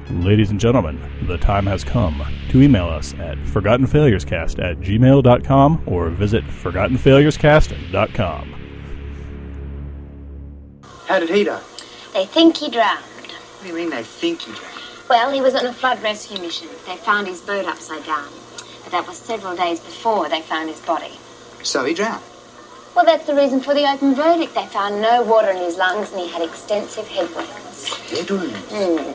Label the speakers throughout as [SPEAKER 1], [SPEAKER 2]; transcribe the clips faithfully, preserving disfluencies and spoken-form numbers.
[SPEAKER 1] Ladies and gentlemen, the time has come to email us at forgotten failures cast at gmail dot com or visit forgotten failures cast dot com.
[SPEAKER 2] How did he die?
[SPEAKER 3] They think he drowned.
[SPEAKER 2] What do you mean they think he drowned?
[SPEAKER 3] Well, he was on a flood rescue mission. They found his boat upside down. But that was several days before they found his body.
[SPEAKER 2] So he drowned?
[SPEAKER 3] Well, that's the reason for the open verdict. They found no water in his lungs and he had extensive head wounds.
[SPEAKER 2] Head wounds?
[SPEAKER 3] Mm.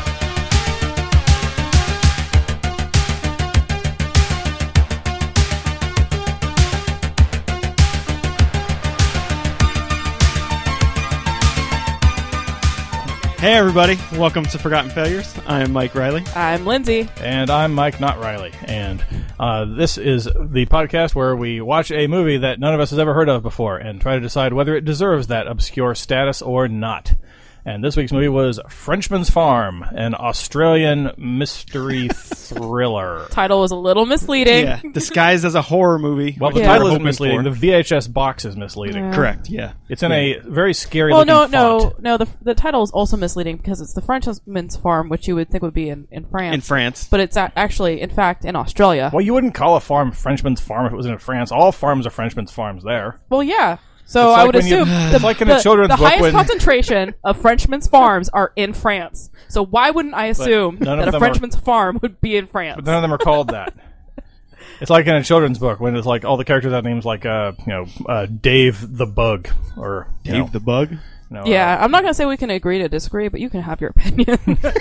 [SPEAKER 4] Hey everybody, welcome to Forgotten Failures. I am Mike Riley.
[SPEAKER 5] I'm Lindsay.
[SPEAKER 1] And I'm Mike Not Riley. And uh, this is the podcast where we watch a movie that none of us has ever heard of before and try to decide whether it deserves that obscure status or not. And this week's movie was Frenchman's Farm, an Australian mystery thriller.
[SPEAKER 5] Title was a little misleading.
[SPEAKER 4] Yeah, disguised as a horror movie.
[SPEAKER 1] Well, the
[SPEAKER 5] Yeah.
[SPEAKER 1] title
[SPEAKER 4] we're
[SPEAKER 1] is
[SPEAKER 4] hoping
[SPEAKER 1] misleading.
[SPEAKER 4] for.
[SPEAKER 1] The V H S box is misleading.
[SPEAKER 5] Yeah.
[SPEAKER 4] Correct, yeah.
[SPEAKER 1] It's in a very scary
[SPEAKER 5] Well,
[SPEAKER 1] looking
[SPEAKER 5] no,
[SPEAKER 1] font.
[SPEAKER 5] no, no. The the title is also misleading because it's the Frenchman's Farm, which you would think would be in, in France.
[SPEAKER 4] In France.
[SPEAKER 5] But it's a- actually, in fact, in Australia.
[SPEAKER 1] Well, you wouldn't call a farm Frenchman's Farm if it was in France. All farms are Frenchman's Farms there.
[SPEAKER 5] Well, yeah. So
[SPEAKER 1] It's
[SPEAKER 5] I
[SPEAKER 1] like
[SPEAKER 5] would
[SPEAKER 1] when you-
[SPEAKER 5] assume
[SPEAKER 1] it's
[SPEAKER 5] the,
[SPEAKER 1] like in a
[SPEAKER 5] the-
[SPEAKER 1] children's
[SPEAKER 5] the
[SPEAKER 1] book
[SPEAKER 5] highest
[SPEAKER 1] when-
[SPEAKER 5] concentration of Frenchman's Farms are in France. So why wouldn't I assume
[SPEAKER 1] none of
[SPEAKER 5] that a
[SPEAKER 1] them are-
[SPEAKER 5] Frenchman's Farm would be in France?
[SPEAKER 1] But none of them are called that. It's like in a children's book when it's like all the characters have names like uh, you know uh, Dave the Bug or you
[SPEAKER 4] Dave
[SPEAKER 1] know,
[SPEAKER 4] the Bug.
[SPEAKER 1] you know,
[SPEAKER 5] yeah,
[SPEAKER 1] uh,
[SPEAKER 5] I'm not going to say we can agree to disagree, but you can have your opinion.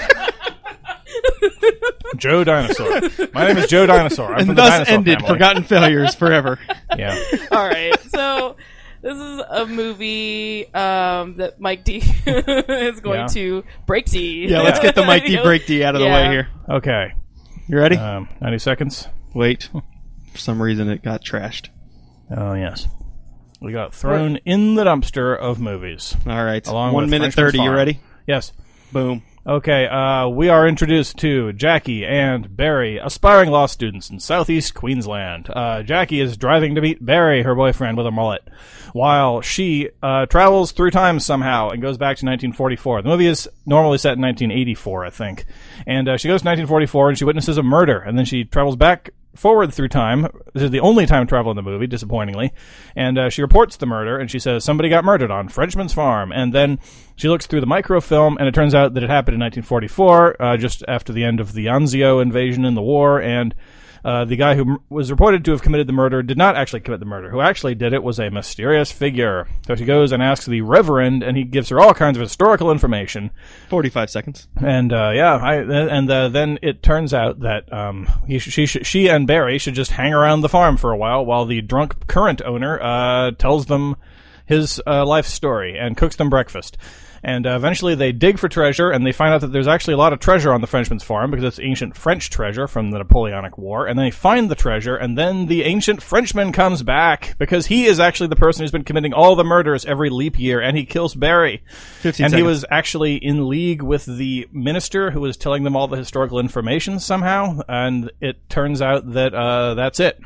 [SPEAKER 1] Joe Dinosaur. My name is Joe Dinosaur. I'm from
[SPEAKER 4] And
[SPEAKER 1] the
[SPEAKER 4] thus
[SPEAKER 1] dinosaur
[SPEAKER 4] ended
[SPEAKER 1] family.
[SPEAKER 4] Forgotten Failures forever.
[SPEAKER 1] Yeah.
[SPEAKER 5] All right, so this is a movie um, that Mike D is going
[SPEAKER 1] Yeah.
[SPEAKER 5] to break D.
[SPEAKER 4] Yeah, let's get the Mike D break D out of the
[SPEAKER 5] Yeah.
[SPEAKER 4] way here.
[SPEAKER 1] Okay.
[SPEAKER 4] You ready?
[SPEAKER 1] Um, ninety seconds.
[SPEAKER 4] Wait. For some reason it got trashed.
[SPEAKER 1] Oh yes. We got thrown in the dumpster of movies.
[SPEAKER 4] All right.
[SPEAKER 1] Along
[SPEAKER 4] One
[SPEAKER 1] with
[SPEAKER 4] minute
[SPEAKER 1] Frenchman's
[SPEAKER 4] thirty. You
[SPEAKER 1] Farm.
[SPEAKER 4] ready?
[SPEAKER 1] Yes.
[SPEAKER 4] Boom.
[SPEAKER 1] Okay, uh, we are introduced to Jackie and Barry, aspiring law students in southeast Queensland. Uh, Jackie is driving to meet Barry, her boyfriend, with a mullet, while she uh, travels through time somehow and goes back to nineteen forty-four. The movie is normally set in nineteen eighty-four, I think. And uh, she goes to nineteen forty-four and she witnesses a murder, and then she travels back forward through time. This is the only time travel in the movie, disappointingly. And uh, she reports the murder, and she says, somebody got murdered on Frenchman's Farm. And then she looks through the microfilm, and it turns out that it happened in nineteen forty-four, uh, just after the end of the Anzio invasion in the war, and uh, the guy who m- was reported to have committed the murder did not actually commit the murder. Who actually did it was a mysterious figure. So she goes and asks the Reverend, and he gives her all kinds of historical information.
[SPEAKER 4] Forty-five seconds.
[SPEAKER 1] And uh, yeah, I, and uh, then it turns out that um, he, she, she and Barry should just hang around the farm for a while, while the drunk current owner uh, tells them his uh, life story and cooks them breakfast. And uh, eventually they dig for treasure, and they find out that there's actually a lot of treasure on the Frenchman's Farm because it's ancient French treasure from the Napoleonic War. And they find the treasure, and then the ancient Frenchman comes back because he is actually the person who's been committing all the murders every leap year, and he kills Barry.
[SPEAKER 4] Fifteen
[SPEAKER 1] And
[SPEAKER 4] seconds.
[SPEAKER 1] he was actually in league with the minister who was telling them all the historical information somehow, and it turns out that uh, that's it.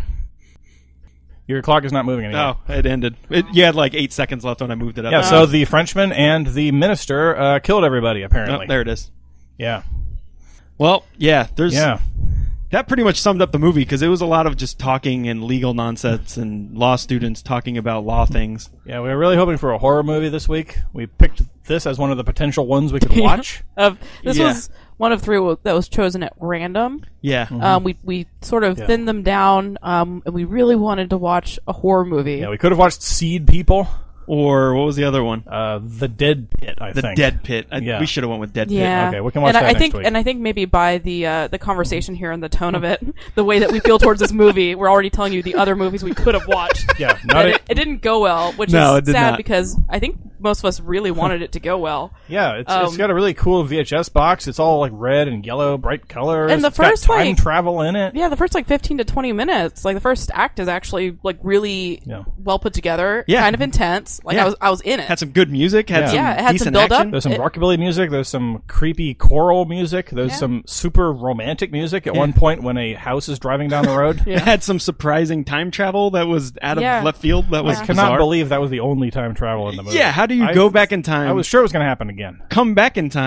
[SPEAKER 1] Your clock is not moving anymore.
[SPEAKER 4] Oh, it ended. It, you had like eight seconds left when I moved it up.
[SPEAKER 1] Yeah, so the Frenchman and the minister uh, killed everybody,
[SPEAKER 4] Oh,
[SPEAKER 1] apparently.
[SPEAKER 4] there it is.
[SPEAKER 1] Yeah.
[SPEAKER 4] Well, yeah, there's
[SPEAKER 1] Yeah.
[SPEAKER 4] that pretty much summed up the movie because it was a lot of just talking and legal nonsense and law students talking about law things.
[SPEAKER 1] Yeah, we were really hoping for a horror movie this week. We picked this as one of the potential ones we could watch.
[SPEAKER 5] Of this
[SPEAKER 4] Yeah.
[SPEAKER 5] was one of three w- that was chosen at random.
[SPEAKER 4] Yeah.
[SPEAKER 5] Um, we we sort of
[SPEAKER 1] Yeah.
[SPEAKER 5] thinned them down, um, and we really wanted to watch a horror movie.
[SPEAKER 1] Yeah, we could have watched Seed People.
[SPEAKER 4] Or what was the other one?
[SPEAKER 1] Uh, the Dead Pit, I
[SPEAKER 4] The
[SPEAKER 1] think.
[SPEAKER 4] Dead Pit. I,
[SPEAKER 1] Yeah.
[SPEAKER 4] We should have went with Dead
[SPEAKER 5] Yeah.
[SPEAKER 1] Okay, we can watch
[SPEAKER 5] and
[SPEAKER 1] that
[SPEAKER 5] I, I
[SPEAKER 1] next
[SPEAKER 5] think,
[SPEAKER 1] week.
[SPEAKER 5] and I think maybe by the uh, the conversation here and the tone of it, the way that we feel towards this movie, we're already telling you the other movies we could have watched.
[SPEAKER 1] Yeah,
[SPEAKER 5] But
[SPEAKER 1] not
[SPEAKER 5] it,
[SPEAKER 1] it.
[SPEAKER 5] it didn't go well, which
[SPEAKER 4] No,
[SPEAKER 5] is
[SPEAKER 4] it did
[SPEAKER 5] sad
[SPEAKER 4] not.
[SPEAKER 5] because I think most of us really wanted it to go well.
[SPEAKER 1] Yeah, it's, it's
[SPEAKER 5] Um,
[SPEAKER 1] got a really cool V H S box. It's all like red and yellow, bright colors.
[SPEAKER 5] And the
[SPEAKER 1] It's got
[SPEAKER 5] first,
[SPEAKER 1] time
[SPEAKER 5] like-
[SPEAKER 1] travel in it.
[SPEAKER 5] Yeah, the first like fifteen to twenty minutes, like the first act is actually like really
[SPEAKER 1] Yeah.
[SPEAKER 5] well put together,
[SPEAKER 4] Yeah.
[SPEAKER 5] kind of intense. Like
[SPEAKER 4] Yeah.
[SPEAKER 5] I was I was in it.
[SPEAKER 4] Had some good music. Had
[SPEAKER 1] Yeah.
[SPEAKER 4] some
[SPEAKER 5] Yeah, it had some
[SPEAKER 4] decent
[SPEAKER 5] build-up.
[SPEAKER 4] action.
[SPEAKER 1] There's some
[SPEAKER 5] It-
[SPEAKER 1] rockabilly music. There's some creepy choral music. There's
[SPEAKER 5] Yeah.
[SPEAKER 1] some super romantic music at
[SPEAKER 4] Yeah.
[SPEAKER 1] one point when a house is driving down the road.
[SPEAKER 5] Yeah.
[SPEAKER 4] It had some surprising time travel that was out of
[SPEAKER 5] Yeah.
[SPEAKER 4] left field. That was
[SPEAKER 1] I
[SPEAKER 5] Yeah.
[SPEAKER 1] cannot
[SPEAKER 4] bizarre.
[SPEAKER 1] believe that was the only time travel in the movie.
[SPEAKER 4] Yeah, how do you
[SPEAKER 1] I-
[SPEAKER 4] go back in time?
[SPEAKER 1] I was sure it was going to happen again.
[SPEAKER 4] come back in time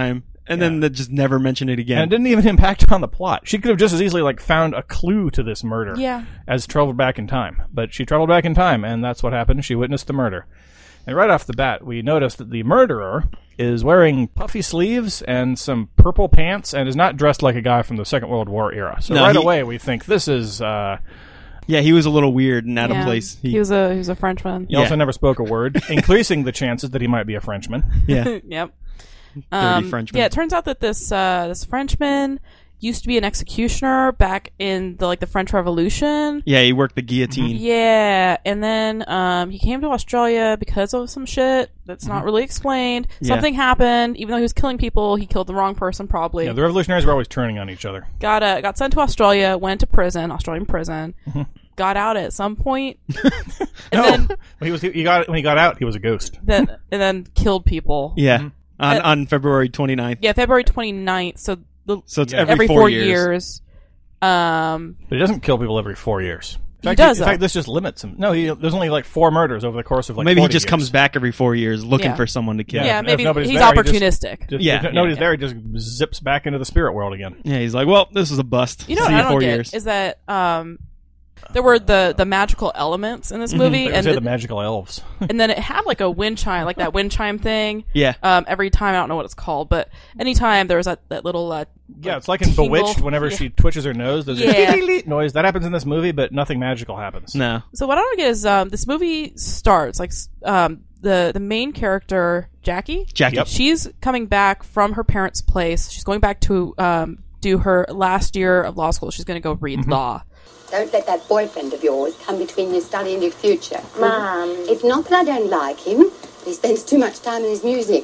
[SPEAKER 4] and then they just never mention it again.
[SPEAKER 1] And it didn't even impact on the plot. She could have just as easily like found a clue to this murder
[SPEAKER 5] Yeah.
[SPEAKER 1] as traveled back in time. But she traveled back in time, and that's what happened. She witnessed the murder. And right off the bat, we notice that the murderer is wearing puffy sleeves and some purple pants and is not dressed like a guy from the Second World War era. So
[SPEAKER 4] No,
[SPEAKER 1] right
[SPEAKER 4] he-
[SPEAKER 1] away, we think this is... Uh,
[SPEAKER 4] Yeah, he was a little weird and out
[SPEAKER 5] Yeah.
[SPEAKER 4] of place.
[SPEAKER 5] He, was a he was a Frenchman.
[SPEAKER 1] he also
[SPEAKER 4] Yeah.
[SPEAKER 1] never spoke a word, increasing the chances that he might be a Frenchman.
[SPEAKER 4] yeah,
[SPEAKER 5] Yep.
[SPEAKER 4] dirty
[SPEAKER 5] Um,
[SPEAKER 4] Frenchman.
[SPEAKER 5] Yeah, it turns out that this uh, this Frenchman used to be an executioner back in the like the French Revolution.
[SPEAKER 4] Yeah, he worked the guillotine.
[SPEAKER 5] Yeah, and then um, he came to Australia because of some shit that's not really explained.
[SPEAKER 4] Yeah.
[SPEAKER 5] Something happened. Even though he was killing people, he killed the wrong person probably.
[SPEAKER 1] Yeah, the revolutionaries were always turning on each other.
[SPEAKER 5] got uh, got sent to Australia, went to prison, Australian prison. Got out at some point, and
[SPEAKER 1] No,
[SPEAKER 5] then
[SPEAKER 1] when he was he got when he got out, he was a ghost.
[SPEAKER 5] then and then killed people.
[SPEAKER 4] Yeah,
[SPEAKER 1] Mm-hmm.
[SPEAKER 4] on
[SPEAKER 5] Uh,
[SPEAKER 4] on February twenty-ninth.
[SPEAKER 5] Yeah, February twenty-ninth. So the,
[SPEAKER 4] So it's
[SPEAKER 1] Yeah.
[SPEAKER 4] every,
[SPEAKER 5] every,
[SPEAKER 4] four,
[SPEAKER 5] four,
[SPEAKER 4] years.
[SPEAKER 5] years. Um,
[SPEAKER 1] But he doesn't kill people every four years. In
[SPEAKER 5] He
[SPEAKER 1] fact,
[SPEAKER 5] does,
[SPEAKER 1] In
[SPEAKER 5] though.
[SPEAKER 1] fact, this just limits him. No, he, there's only like four murders over the course of like.
[SPEAKER 4] Maybe he
[SPEAKER 1] forty
[SPEAKER 4] just
[SPEAKER 1] years.
[SPEAKER 4] comes back every four years looking
[SPEAKER 5] Yeah.
[SPEAKER 4] for someone to kill.
[SPEAKER 5] yeah,
[SPEAKER 1] if- if
[SPEAKER 5] maybe
[SPEAKER 1] nobody's
[SPEAKER 5] he's
[SPEAKER 1] there, he just-
[SPEAKER 5] opportunistic.
[SPEAKER 1] Just,
[SPEAKER 4] Yeah,
[SPEAKER 1] if
[SPEAKER 4] yeah,
[SPEAKER 1] nobody's
[SPEAKER 5] yeah.
[SPEAKER 1] there, he just zips back into the spirit world again.
[SPEAKER 4] Yeah, he's like, well, this is a bust.
[SPEAKER 5] You know
[SPEAKER 4] See
[SPEAKER 5] what
[SPEAKER 4] you
[SPEAKER 5] I
[SPEAKER 4] in
[SPEAKER 5] don't
[SPEAKER 4] four
[SPEAKER 5] get
[SPEAKER 4] years.
[SPEAKER 5] is that um, there were the, the magical elements in this movie,
[SPEAKER 1] They
[SPEAKER 5] and
[SPEAKER 1] say
[SPEAKER 5] the,
[SPEAKER 1] the magical elves.
[SPEAKER 5] and then it had like a wind chime, like that wind chime thing.
[SPEAKER 4] Yeah.
[SPEAKER 5] Um, every time I don't know what it's called, but anytime there was that that little uh,
[SPEAKER 1] Yeah, it's like in
[SPEAKER 5] tingle.
[SPEAKER 1] Bewitched. Whenever
[SPEAKER 5] Yeah.
[SPEAKER 1] she twitches her nose, there's
[SPEAKER 5] Yeah.
[SPEAKER 1] a noise that happens in this movie, but nothing magical happens.
[SPEAKER 4] No.
[SPEAKER 5] So what I don't get is um, this movie starts like s- um, the the main character Jackie.
[SPEAKER 4] Jackie.
[SPEAKER 1] Yep.
[SPEAKER 5] She's coming back from her parents' place. She's going back to um, do her last year of law school. She's going to go read
[SPEAKER 1] Mm-hmm.
[SPEAKER 5] law.
[SPEAKER 6] Don't let that boyfriend of yours come between your study and your future.
[SPEAKER 3] Mum.
[SPEAKER 6] It's not that I don't like him. He spends too much time in his music.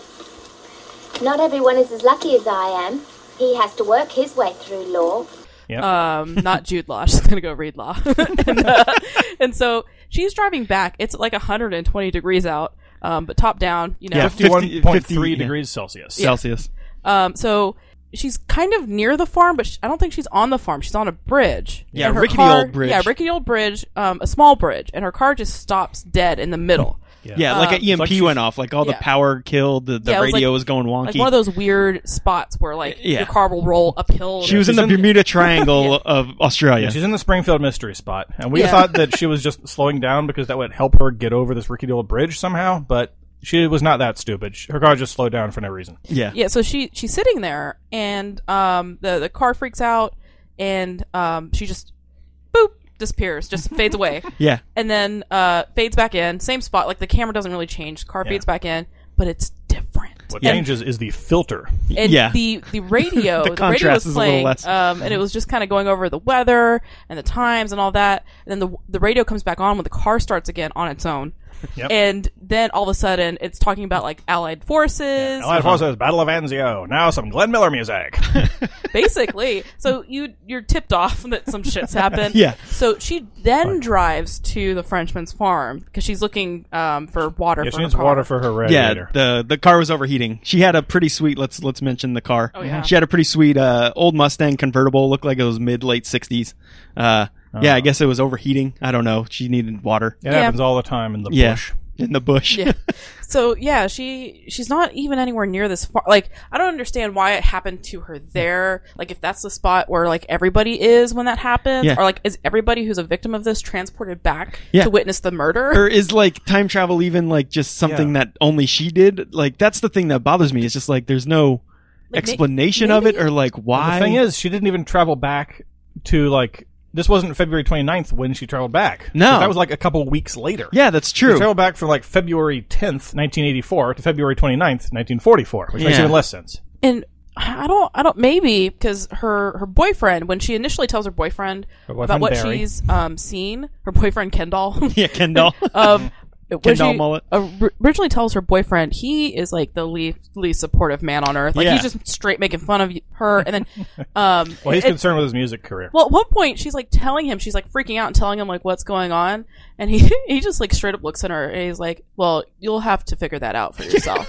[SPEAKER 3] Not everyone is as lucky as I am. He has to work his way through law.
[SPEAKER 1] Yep.
[SPEAKER 5] Um, not Jude Law. She's going to go read law. and, uh, and so she's driving back. It's like one hundred twenty degrees out, um, but top down, you know.
[SPEAKER 4] Yeah.
[SPEAKER 1] fifty-one point three
[SPEAKER 4] fifty, yeah.
[SPEAKER 1] degrees Celsius.
[SPEAKER 4] Celsius.
[SPEAKER 5] Um, so she's kind of near the farm, but sh I don't think she's on the farm. She's on a bridge.
[SPEAKER 4] Yeah,
[SPEAKER 5] And her
[SPEAKER 4] rickety
[SPEAKER 5] car-
[SPEAKER 4] old bridge.
[SPEAKER 5] Yeah, rickety old bridge, um, a small bridge, and her car just stops dead in the middle.
[SPEAKER 4] Yeah, like
[SPEAKER 5] Um,
[SPEAKER 4] an E M P
[SPEAKER 1] like she's-
[SPEAKER 4] went off. Like all
[SPEAKER 5] yeah.
[SPEAKER 4] the power killed. The, the
[SPEAKER 5] Yeah, it was
[SPEAKER 4] radio
[SPEAKER 5] like-
[SPEAKER 4] was going wonky.
[SPEAKER 5] Like one of those weird spots where like
[SPEAKER 4] Yeah.
[SPEAKER 5] your car will roll uphill.
[SPEAKER 4] she was in
[SPEAKER 1] She's
[SPEAKER 4] the
[SPEAKER 1] in-
[SPEAKER 4] Bermuda Triangle of Australia.
[SPEAKER 1] Yeah, she's in the Springfield mystery spot, and we
[SPEAKER 5] Yeah.
[SPEAKER 1] thought that she was just slowing down because that would help her get over this rickety old bridge somehow. But she was not that stupid. Her car just slowed down for no reason.
[SPEAKER 4] yeah.
[SPEAKER 5] Yeah, so she she's sitting there, and um, the the car freaks out, and um, she just boop disappears, just fades away,
[SPEAKER 4] Yeah.
[SPEAKER 5] and then uh, fades back in, same spot. Like the camera doesn't really change. The car
[SPEAKER 1] Yeah.
[SPEAKER 5] fades back in, but it's different.
[SPEAKER 1] What
[SPEAKER 4] Yeah.
[SPEAKER 1] changes is the filter.
[SPEAKER 5] And
[SPEAKER 4] Yeah.
[SPEAKER 5] the the radio,
[SPEAKER 4] The
[SPEAKER 5] the, radio
[SPEAKER 4] contrast
[SPEAKER 5] was
[SPEAKER 4] is a little
[SPEAKER 5] playing,
[SPEAKER 4] less.
[SPEAKER 5] um, and it was just kind of going over the weather and the times and all that. And then the the radio comes back on when the car starts again on its own.
[SPEAKER 1] Yep.
[SPEAKER 5] And then all of a sudden, it's talking about like Allied forces,
[SPEAKER 1] Allied Forces, Battle of Anzio. Now some Glenn Miller music.
[SPEAKER 5] basically. So you you're tipped off that some shit's happened.
[SPEAKER 4] Yeah.
[SPEAKER 5] So she then drives to the Frenchman's farm because she's looking um, for water.
[SPEAKER 1] Yeah,
[SPEAKER 5] for
[SPEAKER 1] she
[SPEAKER 5] her
[SPEAKER 1] needs
[SPEAKER 5] car.
[SPEAKER 1] water for her
[SPEAKER 4] Yeah,
[SPEAKER 1] radiator.
[SPEAKER 4] the the car was overheating. She had a pretty sweet. Let's let's mention the car.
[SPEAKER 5] Oh, yeah.
[SPEAKER 4] She had a pretty sweet uh, old Mustang convertible. Looked like it was mid late sixties. Uh, yeah, I guess it was overheating. I don't know. She needed water.
[SPEAKER 1] It
[SPEAKER 5] Yeah.
[SPEAKER 1] happens all the time in the
[SPEAKER 4] Yeah,
[SPEAKER 1] bush.
[SPEAKER 4] in the bush.
[SPEAKER 5] Yeah. So yeah, she she's not even anywhere near this far. Like I don't understand why it happened to her there. Like if that's the spot where like everybody is when that happens,
[SPEAKER 4] Yeah.
[SPEAKER 5] or like is everybody who's a victim of this transported back
[SPEAKER 4] Yeah.
[SPEAKER 5] to witness the murder?
[SPEAKER 4] Or is like time travel even like just something
[SPEAKER 1] Yeah.
[SPEAKER 4] that only she did? Like that's the thing that bothers me. It's just like there's no
[SPEAKER 5] Like, may-
[SPEAKER 4] explanation of it,
[SPEAKER 5] maybe-
[SPEAKER 4] or like why.
[SPEAKER 1] The thing is, she didn't even travel back to like. This wasn't February twenty-ninth when she traveled back.
[SPEAKER 4] No.
[SPEAKER 1] 'Cause that was like a couple weeks later.
[SPEAKER 4] yeah, that's
[SPEAKER 1] She
[SPEAKER 4] true.
[SPEAKER 1] traveled back from like February tenth, nineteen eighty-four to February twenty-ninth, nineteen forty-four, which makes
[SPEAKER 4] Yeah.
[SPEAKER 1] even less sense.
[SPEAKER 5] And I don't, I don't, maybe because her, her boyfriend, when she initially tells her boyfriend,
[SPEAKER 1] Her
[SPEAKER 5] about
[SPEAKER 1] boyfriend
[SPEAKER 5] what
[SPEAKER 1] Barry.
[SPEAKER 5] she's um, seen, her boyfriend Kendall,
[SPEAKER 4] Yeah, Kendall.
[SPEAKER 5] um, when
[SPEAKER 4] Kendall
[SPEAKER 5] she
[SPEAKER 4] mullet.
[SPEAKER 5] or- originally tells her boyfriend he is like the least, least supportive man on earth. Like
[SPEAKER 4] Yeah.
[SPEAKER 5] he's just straight making fun of her, and then, um,
[SPEAKER 1] Well, he's
[SPEAKER 5] it-
[SPEAKER 1] concerned with his music career.
[SPEAKER 5] well, at one point she's like telling him, she's like freaking out and telling him like what's going on, and he he just like straight up looks at her and he's like, "Well, you'll have to figure that out for yourself,"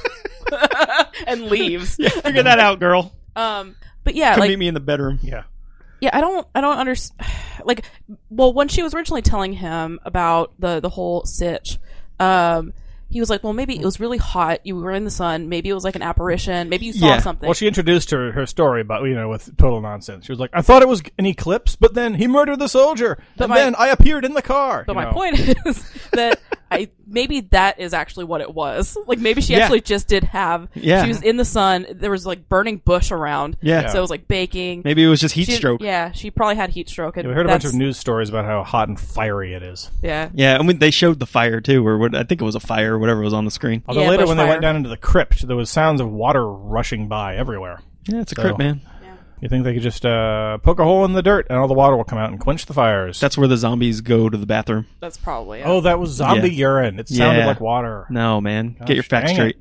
[SPEAKER 5] and leaves.
[SPEAKER 4] Figure that out, girl.
[SPEAKER 5] Um, but yeah,
[SPEAKER 4] Come
[SPEAKER 5] like
[SPEAKER 4] meet me in the bedroom.
[SPEAKER 1] yeah.
[SPEAKER 5] yeah, I don't, I don't understand. Like, well, when she was originally telling him about the the whole sitch, um, he was like, well, maybe it was really hot. You were in the sun. Maybe it was like an apparition. Maybe you saw
[SPEAKER 4] Yeah.
[SPEAKER 5] something.
[SPEAKER 1] Well, she introduced her, her story about, you know, with total nonsense. She was like, I thought it was an eclipse, but then he murdered the soldier.
[SPEAKER 5] But
[SPEAKER 1] and
[SPEAKER 5] my-
[SPEAKER 1] then I appeared in the car.
[SPEAKER 5] But
[SPEAKER 1] you
[SPEAKER 5] my
[SPEAKER 1] know.
[SPEAKER 5] point is that I maybe that is actually what it was. Like maybe she
[SPEAKER 4] Yeah.
[SPEAKER 5] actually just did have.
[SPEAKER 4] Yeah.
[SPEAKER 5] She was in the sun. There was like burning bush around.
[SPEAKER 4] Yeah.
[SPEAKER 5] So it was like baking.
[SPEAKER 4] Maybe it was just heat
[SPEAKER 5] She-
[SPEAKER 4] stroke.
[SPEAKER 5] Yeah. She probably had heat stroke. And
[SPEAKER 1] Yeah, we heard a bunch
[SPEAKER 5] that's-
[SPEAKER 1] of news stories about how hot and fiery it is.
[SPEAKER 5] Yeah.
[SPEAKER 4] Yeah, and when they showed the fire too, or what I think it was a fire, or whatever was on the screen.
[SPEAKER 1] Although
[SPEAKER 5] Yeah,
[SPEAKER 1] later when they
[SPEAKER 5] bushfire.
[SPEAKER 1] went down into the crypt, there was sounds of water rushing by everywhere.
[SPEAKER 4] Yeah, it's a
[SPEAKER 1] So-
[SPEAKER 4] crypt, man.
[SPEAKER 1] You think they could just uh, poke a hole in the dirt and all the water will come out and quench the fires?
[SPEAKER 4] That's where the zombies go to the bathroom.
[SPEAKER 5] That's probably it.
[SPEAKER 1] Oh, that was zombie
[SPEAKER 4] Yeah.
[SPEAKER 1] urine. It sounded
[SPEAKER 4] Yeah.
[SPEAKER 1] like water.
[SPEAKER 4] No, man, get your
[SPEAKER 1] Gosh,
[SPEAKER 4] facts
[SPEAKER 1] dang
[SPEAKER 4] straight.